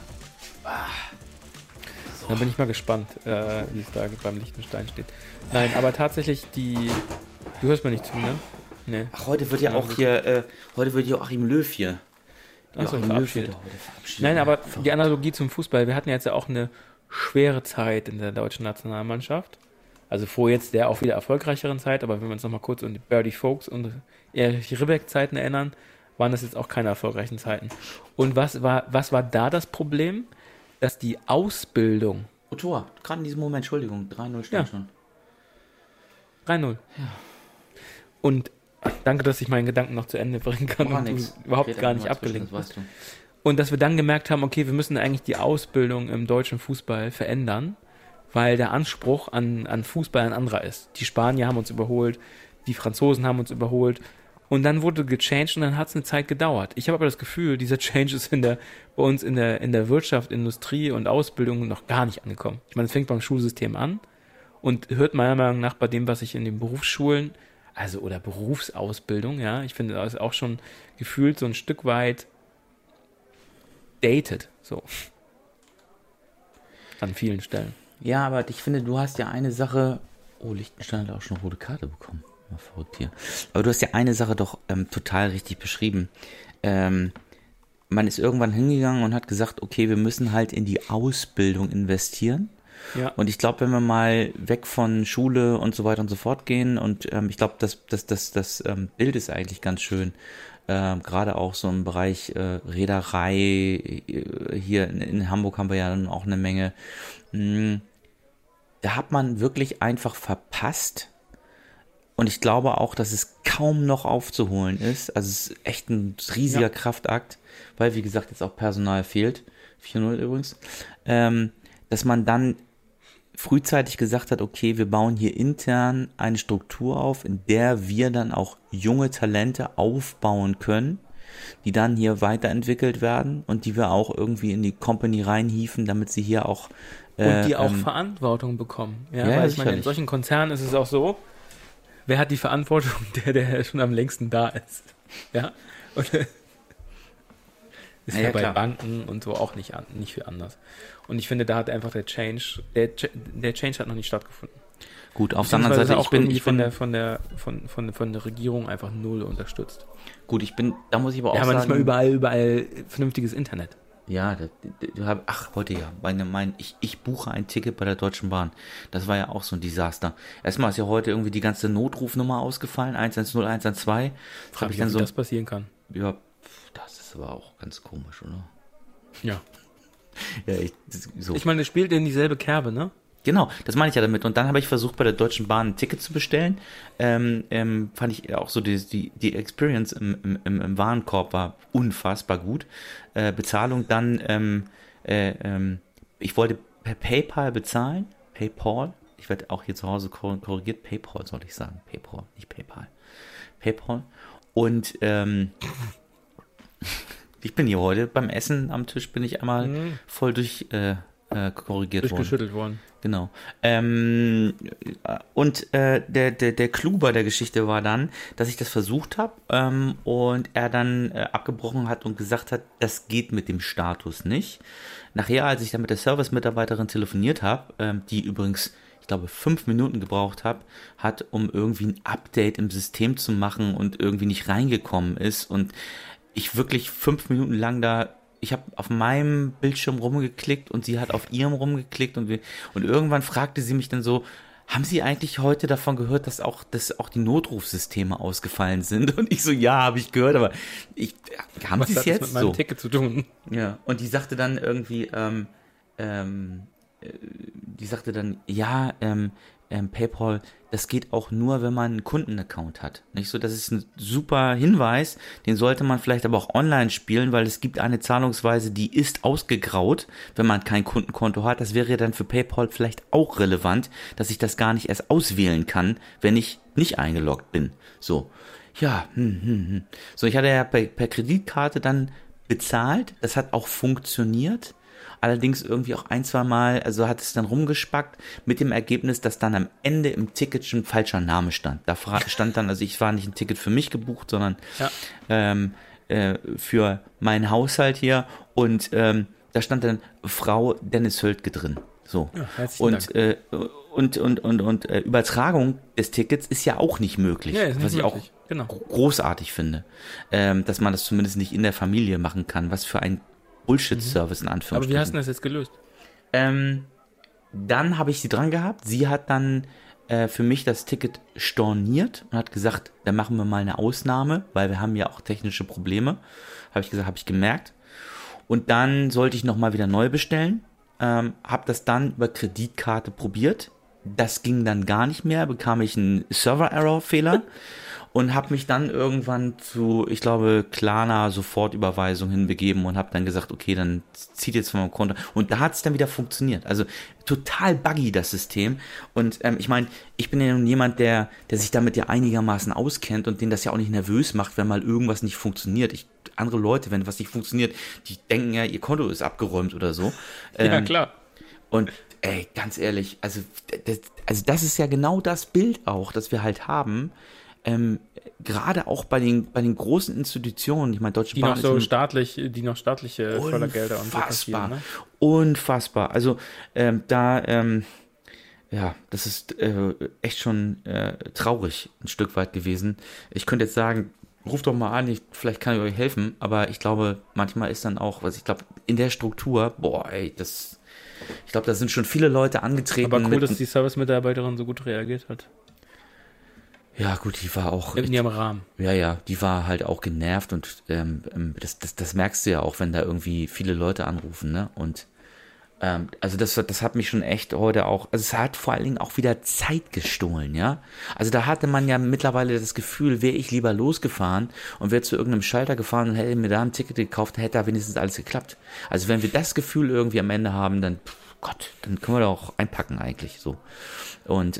[SPEAKER 1] So. Da bin ich mal gespannt, wie es da beim Liechtenstein steht. Nein, aber tatsächlich du hörst mir nicht zu, ne? Nee.
[SPEAKER 2] Ach, heute wird ja auch hier, Joachim Löw hier.
[SPEAKER 1] Achso, verabschiedet. Nein, aber die Analogie zum Fußball, wir hatten ja jetzt ja auch eine schwere Zeit in der deutschen Nationalmannschaft. Also vor jetzt der auch wieder erfolgreicheren Zeit, aber wenn wir uns nochmal kurz an die Birdie Vogts und Erich Ribbeck-Zeiten erinnern, waren das jetzt auch keine erfolgreichen Zeiten. Und was war da das Problem? Dass die Ausbildung...
[SPEAKER 2] Oh, Tor, gerade in diesem Moment, Entschuldigung, 3-0 stand schon.
[SPEAKER 1] 3-0. Ja. Und danke, dass ich meinen Gedanken noch zu Ende bringen kann und du überhaupt gar nicht abgelenkt bist. Und dass wir dann gemerkt haben, okay, wir müssen eigentlich die Ausbildung im deutschen Fußball verändern, weil der Anspruch an Fußball ein anderer ist. Die Spanier haben uns überholt, die Franzosen haben uns überholt. Und dann wurde gechanged und dann hat es eine Zeit gedauert. Ich habe aber das Gefühl, dieser Change ist bei uns in der Wirtschaft, Industrie und Ausbildung noch gar nicht angekommen. Ich meine, es fängt beim Schulsystem an und hört meiner Meinung nach bei dem, was ich in den Berufsschulen, also oder Berufsausbildung, ja, ich finde, das ist auch schon gefühlt so ein Stück weit dated, so. An vielen Stellen.
[SPEAKER 2] Ja, aber ich finde, du hast ja eine Sache, Liechtenstein hat auch schon eine rote Karte bekommen. Mal verrückt hier. Aber du hast ja eine Sache doch total richtig beschrieben. Man ist irgendwann hingegangen und hat gesagt, okay, wir müssen halt in die Ausbildung investieren. Ja. Und ich glaube, wenn wir mal weg von Schule und so weiter und so fort gehen, und ich glaube, das Bild ist eigentlich ganz schön. Gerade auch so im Bereich Reederei, hier in Hamburg haben wir ja dann auch eine Menge. Da hat man wirklich einfach verpasst. Und ich glaube auch, dass es kaum noch aufzuholen ist. Also es ist echt ein riesiger Kraftakt, weil, wie gesagt, jetzt auch Personal fehlt. 4-0 übrigens. Dass man dann frühzeitig gesagt hat, okay, wir bauen hier intern eine Struktur auf, in der wir dann auch junge Talente aufbauen können, die dann hier weiterentwickelt werden und die wir auch irgendwie in die Company reinhieven, damit sie hier auch
[SPEAKER 1] und die auch Verantwortung bekommen. Ja, weil ich meine, in solchen Konzernen ist es auch so, wer hat die Verantwortung? Der schon am längsten da ist. Ja. Und ist ja bei Banken und so auch nicht viel anders. Und ich finde, da hat einfach der Change hat noch nicht stattgefunden.
[SPEAKER 2] Gut, auf der anderen Seite,
[SPEAKER 1] ich bin von der Regierung einfach null unterstützt.
[SPEAKER 2] Gut, da muss ich aber auch sagen.
[SPEAKER 1] Ja, aber nicht mal überall vernünftiges Internet.
[SPEAKER 2] Ja, heute ja. Ich buche ein Ticket bei der Deutschen Bahn. Das war ja auch so ein Desaster. Erstmal ist ja heute irgendwie die ganze Notrufnummer ausgefallen, 110, 112.
[SPEAKER 1] Frag mich, wie das passieren kann.
[SPEAKER 2] Ja, das ist aber auch ganz komisch, oder?
[SPEAKER 1] Ja. Ich meine, es spielt in dieselbe Kerbe, ne?
[SPEAKER 2] Genau, das meine ich ja damit. Und dann habe ich versucht, bei der Deutschen Bahn ein Ticket zu bestellen. Fand ich auch so die Experience im Warenkorb war unfassbar gut. Bezahlung dann, ich wollte per PayPal bezahlen. PayPal. Ich werde auch hier zu Hause korrigiert. PayPal soll ich sagen. PayPal, nicht PayPal. PayPal. Und ich bin hier heute beim Essen am Tisch, bin ich einmal voll korrigiert worden.
[SPEAKER 1] Durchgeschüttelt worden.
[SPEAKER 2] Genau. Und der Clou bei der Geschichte war dann, dass ich das versucht habe und er dann abgebrochen hat und gesagt hat, das geht mit dem Status nicht. Nachher, als ich dann mit der Service-Mitarbeiterin telefoniert habe, die übrigens, ich glaube, 5 Minuten gebraucht hat, um irgendwie ein Update im System zu machen und irgendwie nicht reingekommen ist und ich wirklich 5 Minuten lang ich habe auf meinem Bildschirm rumgeklickt und sie hat auf ihrem rumgeklickt und irgendwann fragte sie mich dann so, haben Sie eigentlich heute davon gehört, dass auch die Notrufsysteme ausgefallen sind? Und ich so, ja, habe ich gehört, aber haben Sie es jetzt
[SPEAKER 1] mit meinem Ticket zu tun?
[SPEAKER 2] Ja, und die sagte dann irgendwie, ja, PayPal, das geht auch nur, wenn man einen Kundenaccount hat. Nicht so, das ist ein super Hinweis, den sollte man vielleicht aber auch online spielen, weil es gibt eine Zahlungsweise, die ist ausgegraut, wenn man kein Kundenkonto hat. Das wäre dann für PayPal vielleicht auch relevant, dass ich das gar nicht erst auswählen kann, wenn ich nicht eingeloggt bin. So, ja, So, ich hatte ja per Kreditkarte dann bezahlt, das hat auch funktioniert. Allerdings irgendwie auch 1-2 Mal, also hat es dann rumgespackt mit dem Ergebnis, dass dann am Ende im Ticket schon ein falscher Name stand. Da stand dann, also ich war nicht ein Ticket für mich gebucht, sondern für meinen Haushalt hier und da stand dann Frau Dennis Höltke drin. So. Ja, und Übertragung des Tickets ist ja auch nicht möglich,
[SPEAKER 1] ja, ist nicht
[SPEAKER 2] was ich
[SPEAKER 1] möglich.
[SPEAKER 2] Auch großartig finde, dass man das zumindest nicht in der Familie machen kann. Was für ein Bullshit-Service in Anführungsstrichen.
[SPEAKER 1] Aber wie hast du das jetzt gelöst?
[SPEAKER 2] dann habe ich sie dran gehabt. Sie hat dann für mich das Ticket storniert und hat gesagt, dann machen wir mal eine Ausnahme, weil wir haben ja auch technische Probleme. Habe ich gesagt, habe ich gemerkt. Und dann sollte ich nochmal wieder neu bestellen. Habe das dann über Kreditkarte probiert. Das ging dann gar nicht mehr, bekam ich einen Server-Error-Fehler und habe mich dann irgendwann zu, ich glaube, Klarna Sofortüberweisung hinbegeben und habe dann gesagt, okay, dann zieht jetzt von meinem Konto. Und da hat es dann wieder funktioniert. Also total buggy, das System. Und ich meine, ich bin ja nun jemand, der sich damit ja einigermaßen auskennt und den das ja auch nicht nervös macht, wenn mal irgendwas nicht funktioniert. Andere Leute, wenn was nicht funktioniert, die denken ja, ihr Konto ist abgeräumt oder so.
[SPEAKER 1] Ja, klar.
[SPEAKER 2] Und ey, ganz ehrlich, also das ist ja genau das Bild auch, das wir halt haben, gerade auch bei den großen Institutionen, ich meine, Deutsche Bahn
[SPEAKER 1] die noch staatliche Fördergelder und so kassieren, ne?
[SPEAKER 2] Unfassbar. Also ja, das ist echt schon traurig ein Stück weit gewesen. Ich könnte jetzt sagen, ruft doch mal an, vielleicht kann ich euch helfen, aber ich glaube, manchmal ist dann auch, ich glaube, in der Struktur, ich glaube, da sind schon viele Leute angetreten.
[SPEAKER 1] Aber cool, dass die Service-Mitarbeiterin so gut reagiert hat.
[SPEAKER 2] Ja, gut, die war auch...
[SPEAKER 1] In ihrem Rahmen.
[SPEAKER 2] Ja, die war halt auch genervt und das merkst du ja auch, wenn da irgendwie viele Leute anrufen, ne? Und also das hat mich schon echt heute auch... Also es hat vor allen Dingen auch wieder Zeit gestohlen, ja? Also da hatte man ja mittlerweile das Gefühl, wäre ich lieber losgefahren und wäre zu irgendeinem Schalter gefahren und hätte mir da ein Ticket gekauft, hätte da wenigstens alles geklappt. Also wenn wir das Gefühl irgendwie am Ende haben, dann... Gott, dann können wir doch auch einpacken eigentlich so. Und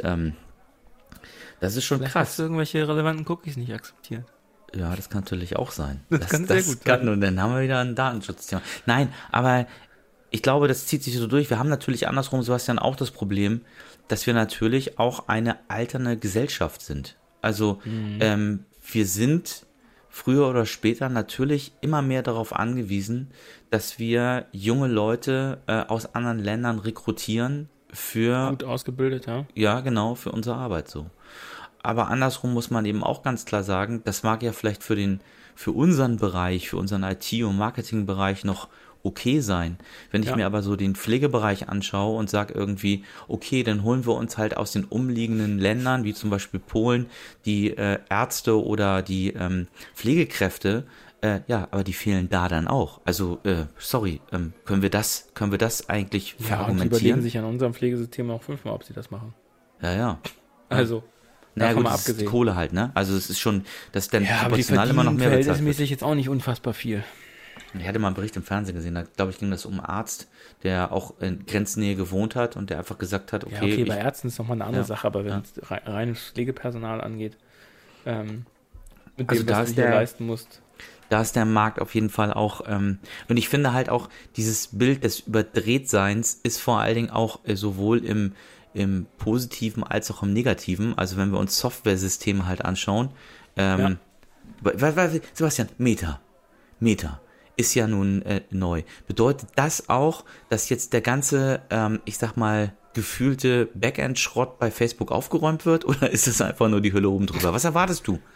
[SPEAKER 2] das ist schon
[SPEAKER 1] Vielleicht
[SPEAKER 2] krass.
[SPEAKER 1] hast du irgendwelche relevanten Cookies nicht akzeptiert.
[SPEAKER 2] Ja, das kann natürlich auch sein.
[SPEAKER 1] Das kann sehr gut sein.
[SPEAKER 2] Und dann haben wir wieder ein Datenschutzthema. Nein, aber ich glaube, das zieht sich so durch. Wir haben natürlich andersrum, Sebastian, auch das Problem, dass wir natürlich auch eine alternde Gesellschaft sind. Also wir sind früher oder später natürlich immer mehr darauf angewiesen, dass wir junge Leute aus anderen Ländern rekrutieren für...
[SPEAKER 1] Gut ausgebildet, ja.
[SPEAKER 2] Ja, genau, für unsere Arbeit so. Aber andersrum muss man eben auch ganz klar sagen, das mag ja vielleicht für unseren Bereich, für unseren IT- und Marketingbereich noch okay sein. Wenn ich mir aber so den Pflegebereich anschaue und sage irgendwie, okay, dann holen wir uns halt aus den umliegenden Ländern, wie zum Beispiel Polen, die Ärzte oder die Pflegekräfte, aber die fehlen da dann auch. Also, sorry, können wir das eigentlich verargumentieren?
[SPEAKER 1] Und die überlegen sich an unserem Pflegesystem auch 5-mal, ob sie das machen.
[SPEAKER 2] Ja.
[SPEAKER 1] Also,
[SPEAKER 2] naja,
[SPEAKER 1] davon
[SPEAKER 2] gut,
[SPEAKER 1] mal
[SPEAKER 2] das ist
[SPEAKER 1] abgesehen.
[SPEAKER 2] Kohle halt, ne? Also es ist schon, dass dann
[SPEAKER 1] aber die
[SPEAKER 2] proportional immer noch mehr bezahlt wird.
[SPEAKER 1] verhältnismäßig jetzt auch nicht unfassbar viel.
[SPEAKER 2] Ich hatte mal einen Bericht im Fernsehen gesehen, da glaube ich ging das um einen Arzt, der auch in Grenznähe gewohnt hat und der einfach gesagt hat, okay.
[SPEAKER 1] Bei Ärzten ist nochmal eine andere Sache, aber wenn es reines Pflegepersonal angeht, mit
[SPEAKER 2] Also
[SPEAKER 1] dem, was du hier leisten musst.
[SPEAKER 2] Da ist der Markt auf jeden Fall auch, und ich finde halt auch, dieses Bild des Überdrehtseins ist vor allen Dingen auch sowohl im Positiven als auch im Negativen. Also wenn wir uns Software-Systeme halt anschauen, Sebastian, Meta ist ja nun neu. Bedeutet das auch, dass jetzt der ganze, ich sag mal, gefühlte Backend-Schrott bei Facebook aufgeräumt wird? Oder ist es einfach nur die Hölle oben drüber? Was erwartest du?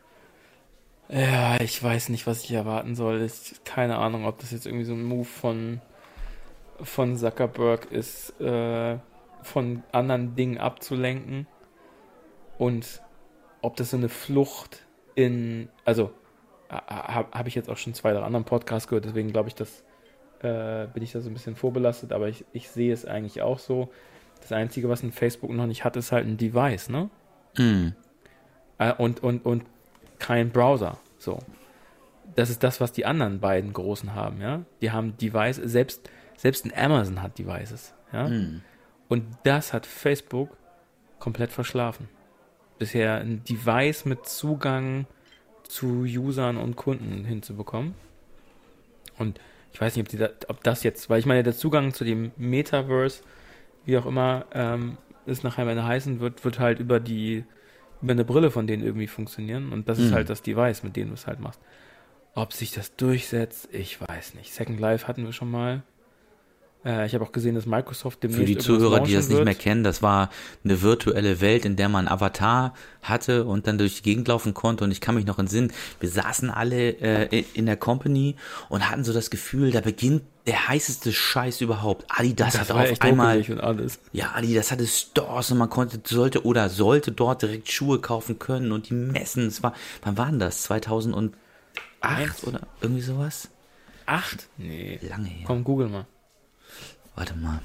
[SPEAKER 1] Ja, ich weiß nicht, was ich erwarten soll. Keine Ahnung, ob das jetzt irgendwie so ein Move von Zuckerberg ist, von anderen Dingen abzulenken. Und ob das so eine Flucht also habe ich jetzt auch schon 2 oder anderen Podcasts gehört, deswegen glaube ich, bin ich da so ein bisschen vorbelastet, aber ich sehe es eigentlich auch so. Das Einzige, was ein Facebook noch nicht hat, ist halt ein Device, ne? Und kein Browser, so. Das ist das, was die anderen beiden Großen haben, ja? Die haben Devices, selbst ein Amazon hat Devices, ja? Und das hat Facebook komplett verschlafen. Bisher ein Device mit Zugang zu Usern und Kunden hinzubekommen. Und ich weiß nicht, ob das jetzt, weil ich meine, der Zugang zu dem Metaverse, wie auch immer es nachher am Ende heißen wird halt über eine Brille von denen irgendwie funktionieren. Und das ist halt das Device, mit dem du es halt machst. Ob sich das durchsetzt, ich weiß nicht. Second Life hatten wir schon mal. Ich habe auch gesehen, dass Microsoft demnächst
[SPEAKER 2] Für die Zuhörer, die das nicht
[SPEAKER 1] wird.
[SPEAKER 2] mehr kennen, das war eine virtuelle Welt, in der man einen Avatar hatte und dann durch die Gegend laufen konnte. Und ich kann mich noch entsinnen, wir saßen alle in der Company und hatten so das Gefühl, da beginnt der heißeste Scheiß überhaupt. Adidas
[SPEAKER 1] Das
[SPEAKER 2] hat
[SPEAKER 1] war
[SPEAKER 2] auf
[SPEAKER 1] echt
[SPEAKER 2] einmal,
[SPEAKER 1] ruckelig und alles.
[SPEAKER 2] ja, Adidas hatte Stores und man sollte dort direkt Schuhe kaufen können und die Messen. Es war, wann war denn das? 2008 oder irgendwie sowas?
[SPEAKER 1] 8? Nee.
[SPEAKER 2] Lange her.
[SPEAKER 1] Komm, google mal.
[SPEAKER 2] Warte mal.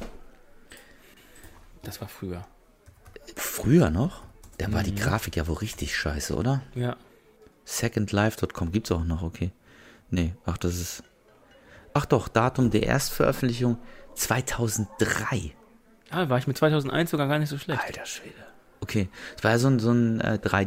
[SPEAKER 1] Das war früher.
[SPEAKER 2] Früher noch? Da war die Grafik ja wohl richtig scheiße, oder?
[SPEAKER 1] Ja.
[SPEAKER 2] Secondlife.com gibt's auch noch, okay. Nee, ach, das ist... Ach doch, Datum der Erstveröffentlichung 2003.
[SPEAKER 1] Ah, war ich mit 2001 sogar gar nicht so schlecht.
[SPEAKER 2] Alter Schwede. Okay, es war ja so ein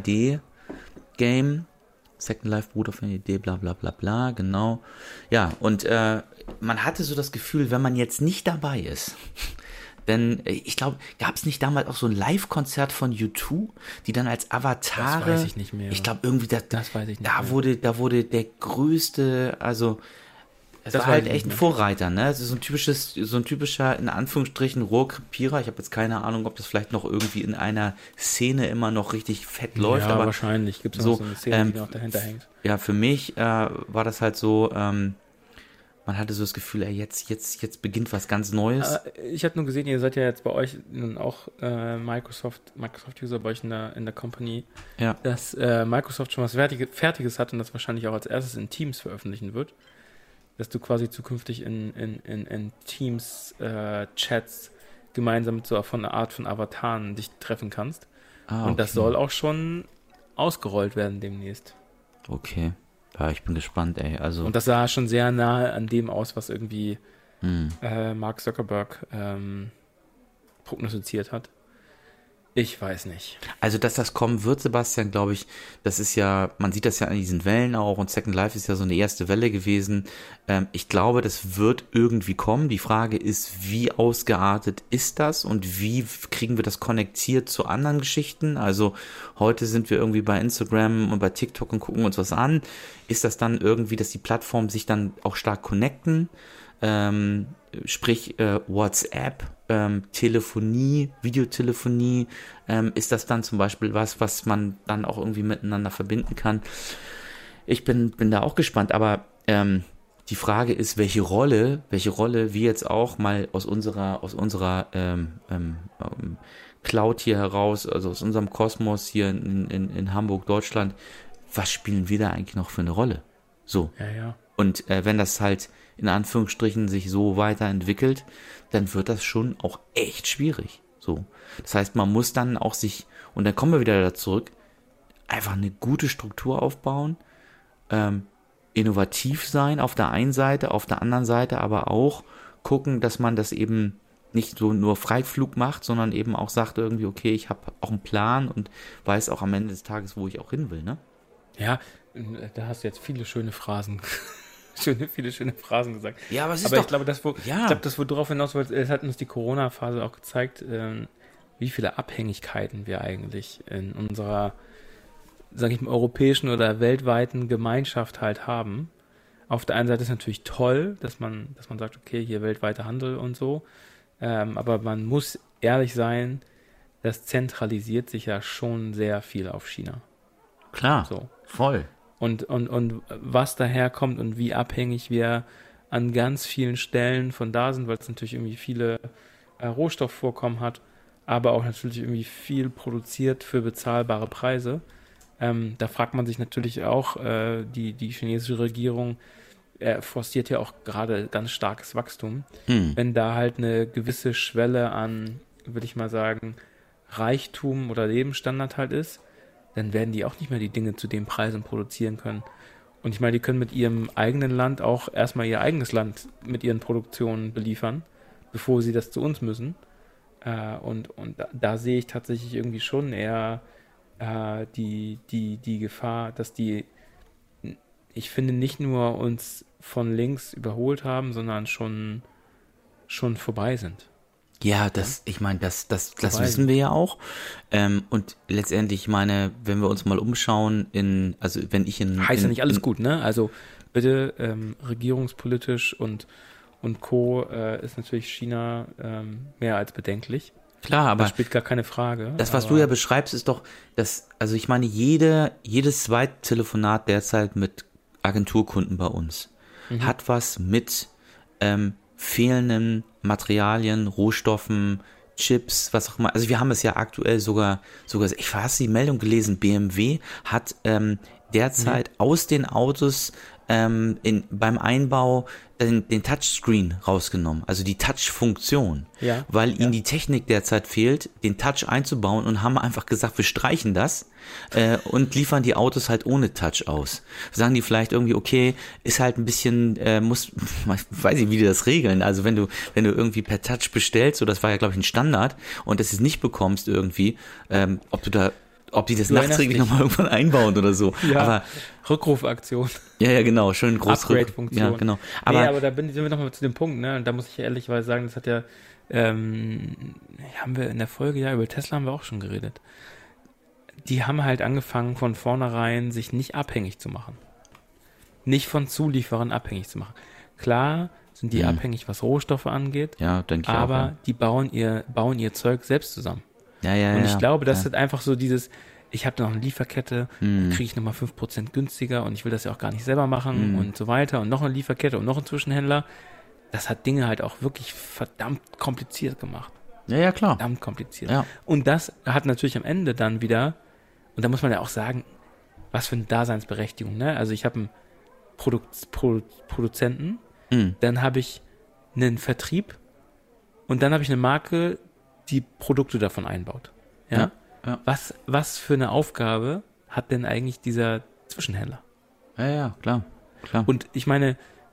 [SPEAKER 2] 3D-Game. Second Life beruht auf einer Idee, bla bla bla bla, genau. Ja, und man hatte so das Gefühl, wenn man jetzt nicht dabei ist, denn ich glaube, gab es nicht damals auch so ein Live-Konzert von U2, die dann als Avatare...
[SPEAKER 1] Das weiß ich nicht mehr.
[SPEAKER 2] Ich glaube irgendwie,
[SPEAKER 1] Das weiß ich nicht
[SPEAKER 2] da
[SPEAKER 1] mehr.
[SPEAKER 2] wurde der größte, also... Es
[SPEAKER 1] Das
[SPEAKER 2] war
[SPEAKER 1] weiß
[SPEAKER 2] halt
[SPEAKER 1] ich
[SPEAKER 2] echt
[SPEAKER 1] nicht
[SPEAKER 2] ein
[SPEAKER 1] mehr.
[SPEAKER 2] Vorreiter, ne? Es ist so ein typischer, in Anführungsstrichen, Rohrkrepierer. Ich habe jetzt keine Ahnung, ob das vielleicht noch irgendwie in einer Szene immer noch richtig fett läuft,
[SPEAKER 1] ja,
[SPEAKER 2] aber
[SPEAKER 1] wahrscheinlich. Gibt es
[SPEAKER 2] so,
[SPEAKER 1] noch so eine Szene, die noch dahinter hängt.
[SPEAKER 2] ja, für mich war das halt so, man hatte so das Gefühl, ey, jetzt beginnt was ganz Neues.
[SPEAKER 1] Ich habe nur gesehen, ihr seid ja jetzt bei euch nun auch Microsoft-User bei euch in der Company,
[SPEAKER 2] Ja.
[SPEAKER 1] dass Microsoft schon was Fertiges hat und das wahrscheinlich auch als erstes in Teams veröffentlichen wird. Dass du quasi zukünftig in Teams-Chats gemeinsam mit so von einer Art von Avataren dich treffen kannst. Und das soll auch schon ausgerollt werden demnächst.
[SPEAKER 2] Okay. Ja, ich bin gespannt, ey. Also,
[SPEAKER 1] Und das sah schon sehr nahe an dem aus, was irgendwie Mark Zuckerberg prognostiziert hat. Ich weiß nicht.
[SPEAKER 2] also, dass das kommen wird, Sebastian, glaube ich, das ist ja, man sieht das ja an diesen Wellen auch und Second Life ist ja so eine erste Welle gewesen. Ich glaube, das wird irgendwie kommen. Die Frage ist, wie ausgeartet ist das und wie kriegen wir das konnektiert zu anderen Geschichten? Also, heute sind wir irgendwie bei Instagram und bei TikTok und gucken uns was an. Ist das dann irgendwie, dass die Plattformen sich dann auch stark connecten? Sprich WhatsApp, Telefonie, Videotelefonie, ist das dann zum Beispiel was man dann auch irgendwie miteinander verbinden kann? Ich bin da auch gespannt, aber die Frage ist, welche Rolle wir jetzt auch mal aus unserer Cloud hier heraus, also aus unserem Kosmos hier in Hamburg, Deutschland, was spielen wir da eigentlich noch für eine Rolle? So.
[SPEAKER 1] Ja.
[SPEAKER 2] Und wenn das halt in Anführungsstrichen sich so weiterentwickelt, dann wird das schon auch echt schwierig. So. Das heißt, man muss dann auch sich, und dann kommen wir wieder da zurück, einfach eine gute Struktur aufbauen, innovativ sein auf der einen Seite, auf der anderen Seite aber auch gucken, dass man das eben nicht so nur Freiflug macht, sondern eben auch sagt irgendwie, okay, ich habe auch einen Plan und weiß auch am Ende des Tages, wo ich auch hin will, ne?
[SPEAKER 1] Ja, da hast du jetzt viele schöne Phrasen. viele schöne Phrasen gesagt.
[SPEAKER 2] Ja, aber es ist
[SPEAKER 1] Aber
[SPEAKER 2] doch...
[SPEAKER 1] ich glaube, das, wo du darauf hinaus wolltest, es hat uns die Corona-Phase auch gezeigt, wie viele Abhängigkeiten wir eigentlich in unserer, sage ich mal, europäischen oder weltweiten Gemeinschaft halt haben. Auf der einen Seite ist es natürlich toll, dass man sagt, okay, hier weltweiter Handel und so, aber man muss ehrlich sein, das zentralisiert sich ja schon sehr viel auf China.
[SPEAKER 2] Klar,
[SPEAKER 1] So.
[SPEAKER 2] voll.
[SPEAKER 1] Und was daherkommt und wie abhängig wir an ganz vielen Stellen von da sind, weil es natürlich irgendwie viele Rohstoffvorkommen hat, aber auch natürlich irgendwie viel produziert für bezahlbare Preise. Da fragt man sich natürlich auch, die chinesische Regierung forciert ja auch gerade ganz starkes Wachstum. Wenn da halt eine gewisse Schwelle an, würde ich mal sagen, Reichtum oder Lebensstandard halt ist, dann werden die auch nicht mehr die Dinge zu den Preisen produzieren können. Und ich meine, die können mit ihrem eigenen Land auch erstmal ihr eigenes Land mit ihren Produktionen beliefern, bevor sie das zu uns müssen. Und da sehe ich tatsächlich irgendwie schon eher die Gefahr, dass die, ich finde, nicht nur uns von links überholt haben, sondern schon vorbei sind.
[SPEAKER 2] Ja, ich meine, das wissen wir ja auch. Und letztendlich, ich meine, wenn wir uns mal umschauen
[SPEAKER 1] Heißt ja nicht alles gut, ne? Also bitte regierungspolitisch und und Co. Ist natürlich China mehr als bedenklich.
[SPEAKER 2] Klar, aber
[SPEAKER 1] Das spielt gar keine Frage.
[SPEAKER 2] das, was du ja beschreibst, ist doch, also ich meine, jedes zweite Telefonat derzeit mit Agenturkunden bei uns hat was mit fehlenden Materialien, Rohstoffen, Chips, was auch immer. Also wir haben es ja aktuell sogar, ich habe die Meldung gelesen, BMW hat derzeit aus den Autos beim Einbau den Touchscreen rausgenommen, also die Touch-Funktion, weil ihnen die Technik derzeit fehlt, den Touch einzubauen und haben einfach gesagt, wir streichen das und liefern die Autos halt ohne Touch aus. Sagen die vielleicht irgendwie, okay, ist halt ein bisschen, weiß ich, wie die das regeln, also wenn du irgendwie per Touch bestellst, so das war ja glaube ich ein Standard und das es nicht bekommst irgendwie, ob die das nachträglich nochmal irgendwann einbauen oder so.
[SPEAKER 1] Ja,
[SPEAKER 2] aber
[SPEAKER 1] Rückrufaktion.
[SPEAKER 2] Ja, genau, schön groß.
[SPEAKER 1] Upgrade-Funktion.
[SPEAKER 2] Ja, genau.
[SPEAKER 1] Aber da sind wir nochmal zu dem Punkt, ne? Und da muss ich ehrlicherweise sagen, das hat ja, haben wir in der Folge, über Tesla haben wir auch schon geredet. Die haben halt angefangen von vornherein, sich nicht abhängig zu machen. Nicht von Zulieferern abhängig zu machen. Klar sind die abhängig, was Rohstoffe angeht.
[SPEAKER 2] Ja, denke ich auch.
[SPEAKER 1] Aber die bauen ihr Zeug selbst zusammen.
[SPEAKER 2] Ja.
[SPEAKER 1] Und ich glaube, das ist einfach so dieses, ich habe da noch eine Lieferkette, kriege ich nochmal 5% günstiger und ich will das ja auch gar nicht selber machen und so weiter und noch eine Lieferkette und noch ein Zwischenhändler. Das hat Dinge halt auch wirklich verdammt kompliziert gemacht.
[SPEAKER 2] Ja, klar.
[SPEAKER 1] Verdammt kompliziert.
[SPEAKER 2] Ja.
[SPEAKER 1] Und das hat natürlich am Ende dann wieder, und da muss man ja auch sagen, was für eine Daseinsberechtigung, ne? Also ich habe einen Produzenten, dann habe ich einen Vertrieb und dann habe ich eine Marke, die Produkte davon einbaut. Ja? Was für eine Aufgabe hat denn eigentlich dieser Zwischenhändler?
[SPEAKER 2] Ja, klar.
[SPEAKER 1] Und ich meine,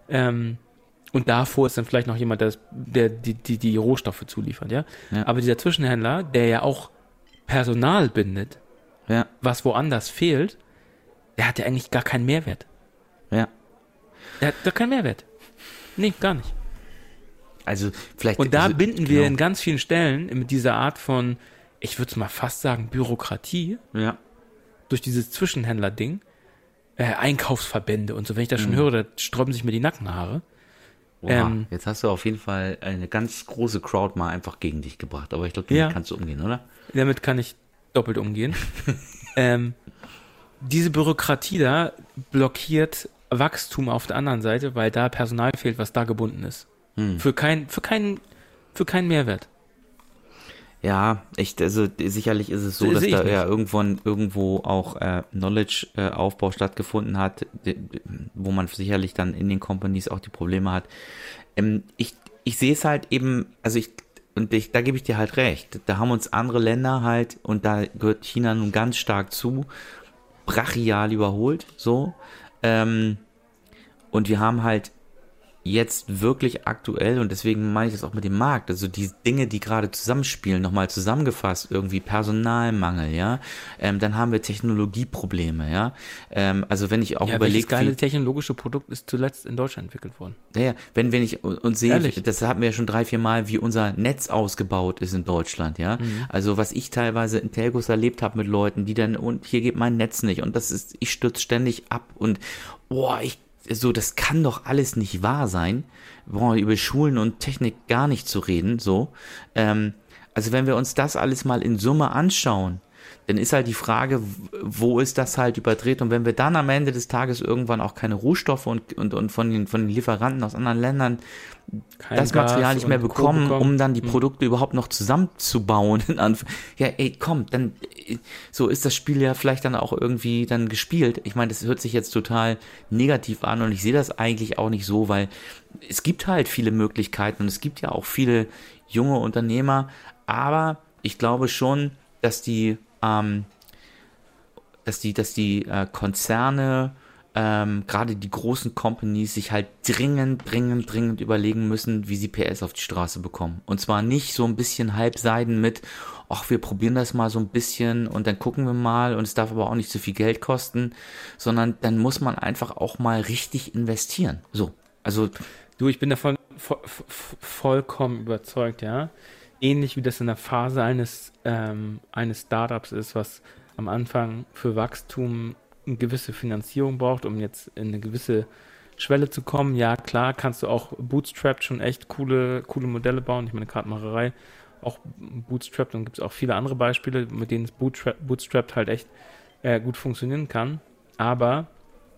[SPEAKER 1] und davor ist dann vielleicht noch jemand, der die Rohstoffe zuliefert, ja? Aber dieser Zwischenhändler, der ja auch Personal bindet, was woanders fehlt, der hat ja eigentlich gar keinen Mehrwert.
[SPEAKER 2] Ja.
[SPEAKER 1] Der hat gar keinen Mehrwert. Nee, gar nicht.
[SPEAKER 2] Also vielleicht.
[SPEAKER 1] Und da binden wir in ganz vielen Stellen mit dieser Art von, ich würde es mal fast sagen, Bürokratie, durch dieses Zwischenhändler-Ding, Einkaufsverbände und so. Wenn ich das schon höre, da sträuben sich mir die Nackenhaare.
[SPEAKER 2] Jetzt hast du auf jeden Fall eine ganz große Crowd mal einfach gegen dich gebracht. Aber ich glaube, damit kannst du umgehen, oder?
[SPEAKER 1] Damit kann ich doppelt umgehen. Diese Bürokratie da blockiert Wachstum auf der anderen Seite, weil da Personal fehlt, was da gebunden ist. Für keinen Mehrwert.
[SPEAKER 2] Ja, echt, also sicherlich ist es so, dass da ja irgendwo auch Knowledge-Aufbau stattgefunden hat, wo man sicherlich dann in den Companies auch die Probleme hat. Ich sehe es halt eben, da gebe ich dir halt recht, da haben uns andere Länder halt, und da gehört China nun ganz stark zu, brachial überholt, so, und wir haben halt jetzt wirklich aktuell, und deswegen meine ich das auch mit dem Markt, also die Dinge, die gerade zusammenspielen, nochmal zusammengefasst, irgendwie Personalmangel, ja, dann haben wir Technologieprobleme, ja, also wenn ich auch überlege,
[SPEAKER 1] das geile technologische Produkt ist zuletzt in Deutschland entwickelt worden.
[SPEAKER 2] Ja, wenn ich und sehe, das hatten wir ja schon 3-4 Mal, wie unser Netz ausgebaut ist in Deutschland, ja, also was ich teilweise in Telcos erlebt habe mit Leuten, die dann, und hier geht mein Netz nicht, und ich stürze ständig ab, und das kann doch alles nicht wahr sein. Über Schulen und Technik gar nicht zu reden, so. Also wenn wir uns das alles mal in Summe anschauen, dann ist halt die Frage, wo ist das halt überdreht? Und wenn wir dann am Ende des Tages irgendwann auch keine Rohstoffe und von den Lieferanten aus anderen Ländern das Material nicht mehr bekommen, um dann die Produkte überhaupt noch zusammenzubauen, ja, komm, dann so ist das Spiel ja vielleicht dann auch irgendwie dann gespielt. Ich meine, das hört sich jetzt total negativ an, und ich sehe das eigentlich auch nicht so, weil es gibt halt viele Möglichkeiten und es gibt ja auch viele junge Unternehmer, aber ich glaube schon, dass die Konzerne, gerade die großen Companies, sich halt dringend überlegen müssen, wie sie PS auf die Straße bekommen. Und zwar nicht so ein bisschen halbseiden mit, ach, wir probieren das mal so ein bisschen und dann gucken wir mal, und es darf aber auch nicht zu viel Geld kosten, sondern dann muss man einfach auch mal richtig investieren. So, also.
[SPEAKER 1] Du, ich bin davon vollkommen überzeugt, ja. Ähnlich wie das in der Phase eines Startups ist, was am Anfang für Wachstum eine gewisse Finanzierung braucht, um jetzt in eine gewisse Schwelle zu kommen. Ja, klar, kannst du auch bootstrapped schon echt coole Modelle bauen. Ich meine, Kartenmacherei auch bootstrapped, und gibt es auch viele andere Beispiele, mit denen es bootstrapped halt echt gut funktionieren kann. Aber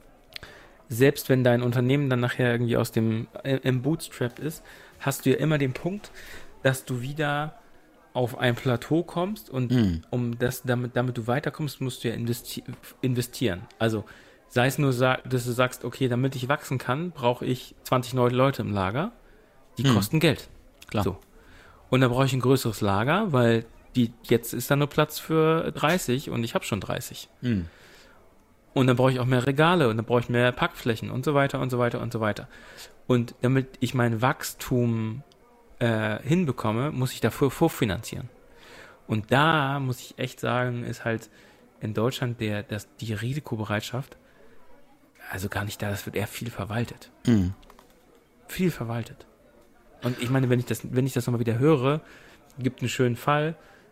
[SPEAKER 1] selbst wenn dein Unternehmen dann nachher irgendwie im Bootstrap ist, hast du ja immer den Punkt, dass du wieder auf ein Plateau kommst, und damit du weiterkommst, musst du ja investieren. Also sei es nur, dass du sagst, okay, damit ich wachsen kann, brauche ich 20 neue Leute im Lager, die kosten Geld.
[SPEAKER 2] Klar.
[SPEAKER 1] So. Und dann brauche ich ein größeres Lager, weil jetzt ist da nur Platz für 30 und ich habe schon 30. Und dann brauche ich auch mehr Regale und dann brauche ich mehr Packflächen und so weiter und so weiter und so weiter. Und damit ich mein Wachstum hinbekomme, muss ich dafür vorfinanzieren. Und da muss ich echt sagen, ist halt in Deutschland die Risikobereitschaft also gar nicht da, das wird eher viel verwaltet. Viel verwaltet. Und ich meine, wenn ich das nochmal wieder höre, gibt einen schönen Fall,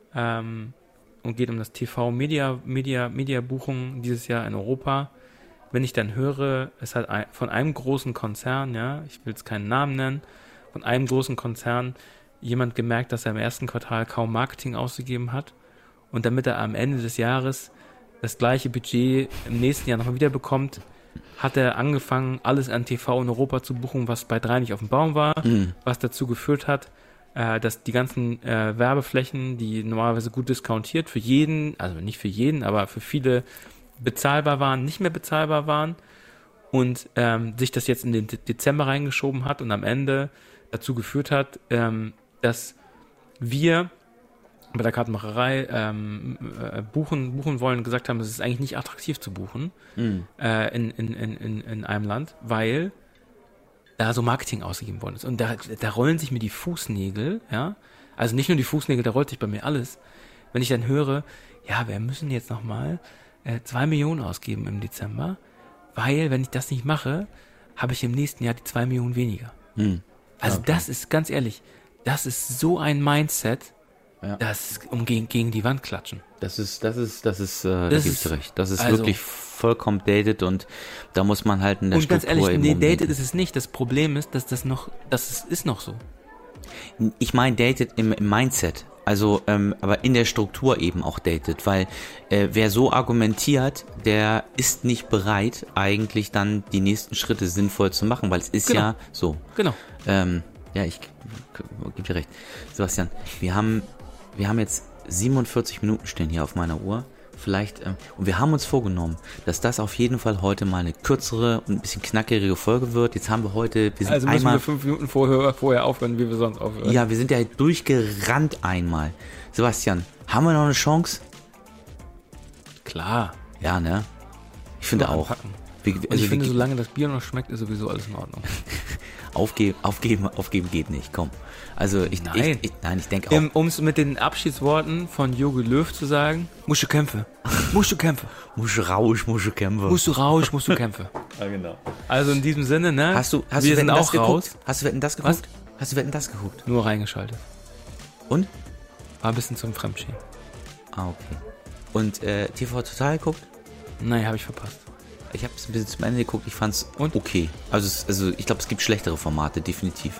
[SPEAKER 1] und geht um das TV-Media-Buchung dieses Jahr in Europa. Wenn ich dann höre, es hat von einem großen Konzern, ja, ich will jetzt keinen Namen nennen, von einem großen Konzern jemand gemerkt, dass er im ersten Quartal kaum Marketing ausgegeben hat, und damit er am Ende des Jahres das gleiche Budget im nächsten Jahr nochmal wieder bekommt, hat er angefangen, alles an TV in Europa zu buchen, was bei 3 nicht auf dem Baum war, was dazu geführt hat, dass die ganzen Werbeflächen, die normalerweise gut diskontiert für jeden, also nicht für jeden, aber für viele bezahlbar waren, nicht mehr bezahlbar waren, und sich das jetzt in den Dezember reingeschoben hat und am Ende dazu geführt hat, dass wir bei der Kartenmacherei buchen wollen, gesagt haben, es ist eigentlich nicht attraktiv zu buchen in einem Land, weil da so Marketing ausgegeben worden ist. Und da rollen sich mir die Fußnägel, ja, also nicht nur die Fußnägel, da rollt sich bei mir alles, wenn ich dann höre, ja, wir müssen jetzt nochmal 2 Millionen ausgeben im Dezember, weil, wenn ich das nicht mache, habe ich im nächsten Jahr die 2 Millionen weniger. Also okay. Das ist, ganz ehrlich, das ist so ein Mindset, das gegen die Wand klatschen.
[SPEAKER 2] Da gebe ich dir recht. Das ist also wirklich vollkommen dated, und da muss man halt in der Struktur... Und ganz ehrlich,
[SPEAKER 1] dated ist es nicht. Das Problem ist, dass es ist noch so.
[SPEAKER 2] Ich meine dated im Mindset. Also, aber in der Struktur eben auch dated, weil wer so argumentiert, der ist nicht bereit, eigentlich dann die nächsten Schritte sinnvoll zu machen, weil es ist ja so.
[SPEAKER 1] Genau.
[SPEAKER 2] Ich gebe dir recht. Sebastian, wir haben jetzt 47 Minuten stehen hier auf meiner Uhr. Vielleicht, und wir haben uns vorgenommen, dass das auf jeden Fall heute mal eine kürzere und ein bisschen knackigere Folge wird. Jetzt haben wir heute,
[SPEAKER 1] also müssen wir 5 Minuten vorher aufhören, wie wir sonst aufhören.
[SPEAKER 2] Ja, wir sind ja durchgerannt einmal. Sebastian, haben wir noch eine Chance?
[SPEAKER 1] Klar.
[SPEAKER 2] Ja, ne? Ich finde auch.
[SPEAKER 1] Ich finde, solange das Bier noch schmeckt, ist sowieso alles in Ordnung.
[SPEAKER 2] Aufgeben geht nicht, komm. Also ich denke auch.
[SPEAKER 1] Um es mit den Abschiedsworten von Jogi Löw zu sagen, musst du kämpfen.
[SPEAKER 2] Musst du kämpfen. Musst du kämpfen.
[SPEAKER 1] Ja, genau. Also in diesem Sinne, ne?
[SPEAKER 2] Wir sind auch
[SPEAKER 1] raus.
[SPEAKER 2] Hast du Wetten, das geguckt? Hast du Wetten, das geguckt?
[SPEAKER 1] Nur reingeschaltet.
[SPEAKER 2] Und?
[SPEAKER 1] War ein bisschen zum Fremdschämen.
[SPEAKER 2] Ah, okay. Und TV Total geguckt?
[SPEAKER 1] Nein, habe ich verpasst.
[SPEAKER 2] Ich habe es ein bisschen zum Ende geguckt, ich fand's okay. Also ich glaube, es gibt schlechtere Formate, definitiv.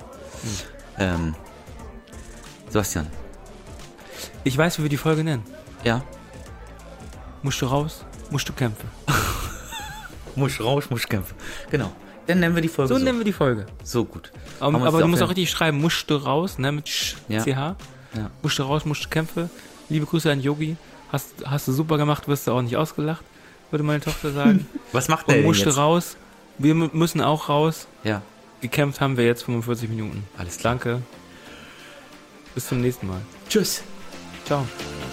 [SPEAKER 2] Sebastian.
[SPEAKER 1] Ich weiß, wie wir die Folge nennen.
[SPEAKER 2] Ja.
[SPEAKER 1] Musst du raus, musst du kämpfen.
[SPEAKER 2] Musst raus, musst kämpfen. Genau. Dann nennen wir die Folge
[SPEAKER 1] so. nennen wir die Folge.
[SPEAKER 2] So gut.
[SPEAKER 1] Aber du musst auch richtig schreiben, musst du raus, ne, mit CH. Ja. Musst du raus, musst du kämpfen. Liebe Grüße an Yogi. Hast du super gemacht, wirst du auch nicht ausgelacht, würde meine Tochter sagen.
[SPEAKER 2] Was macht der denn
[SPEAKER 1] musst
[SPEAKER 2] jetzt?
[SPEAKER 1] Du raus. Wir müssen auch raus.
[SPEAKER 2] Ja.
[SPEAKER 1] Gekämpft haben wir jetzt 45 Minuten.
[SPEAKER 2] Alles klar.
[SPEAKER 1] Danke. Bis zum nächsten Mal.
[SPEAKER 2] Tschüss.
[SPEAKER 1] Ciao.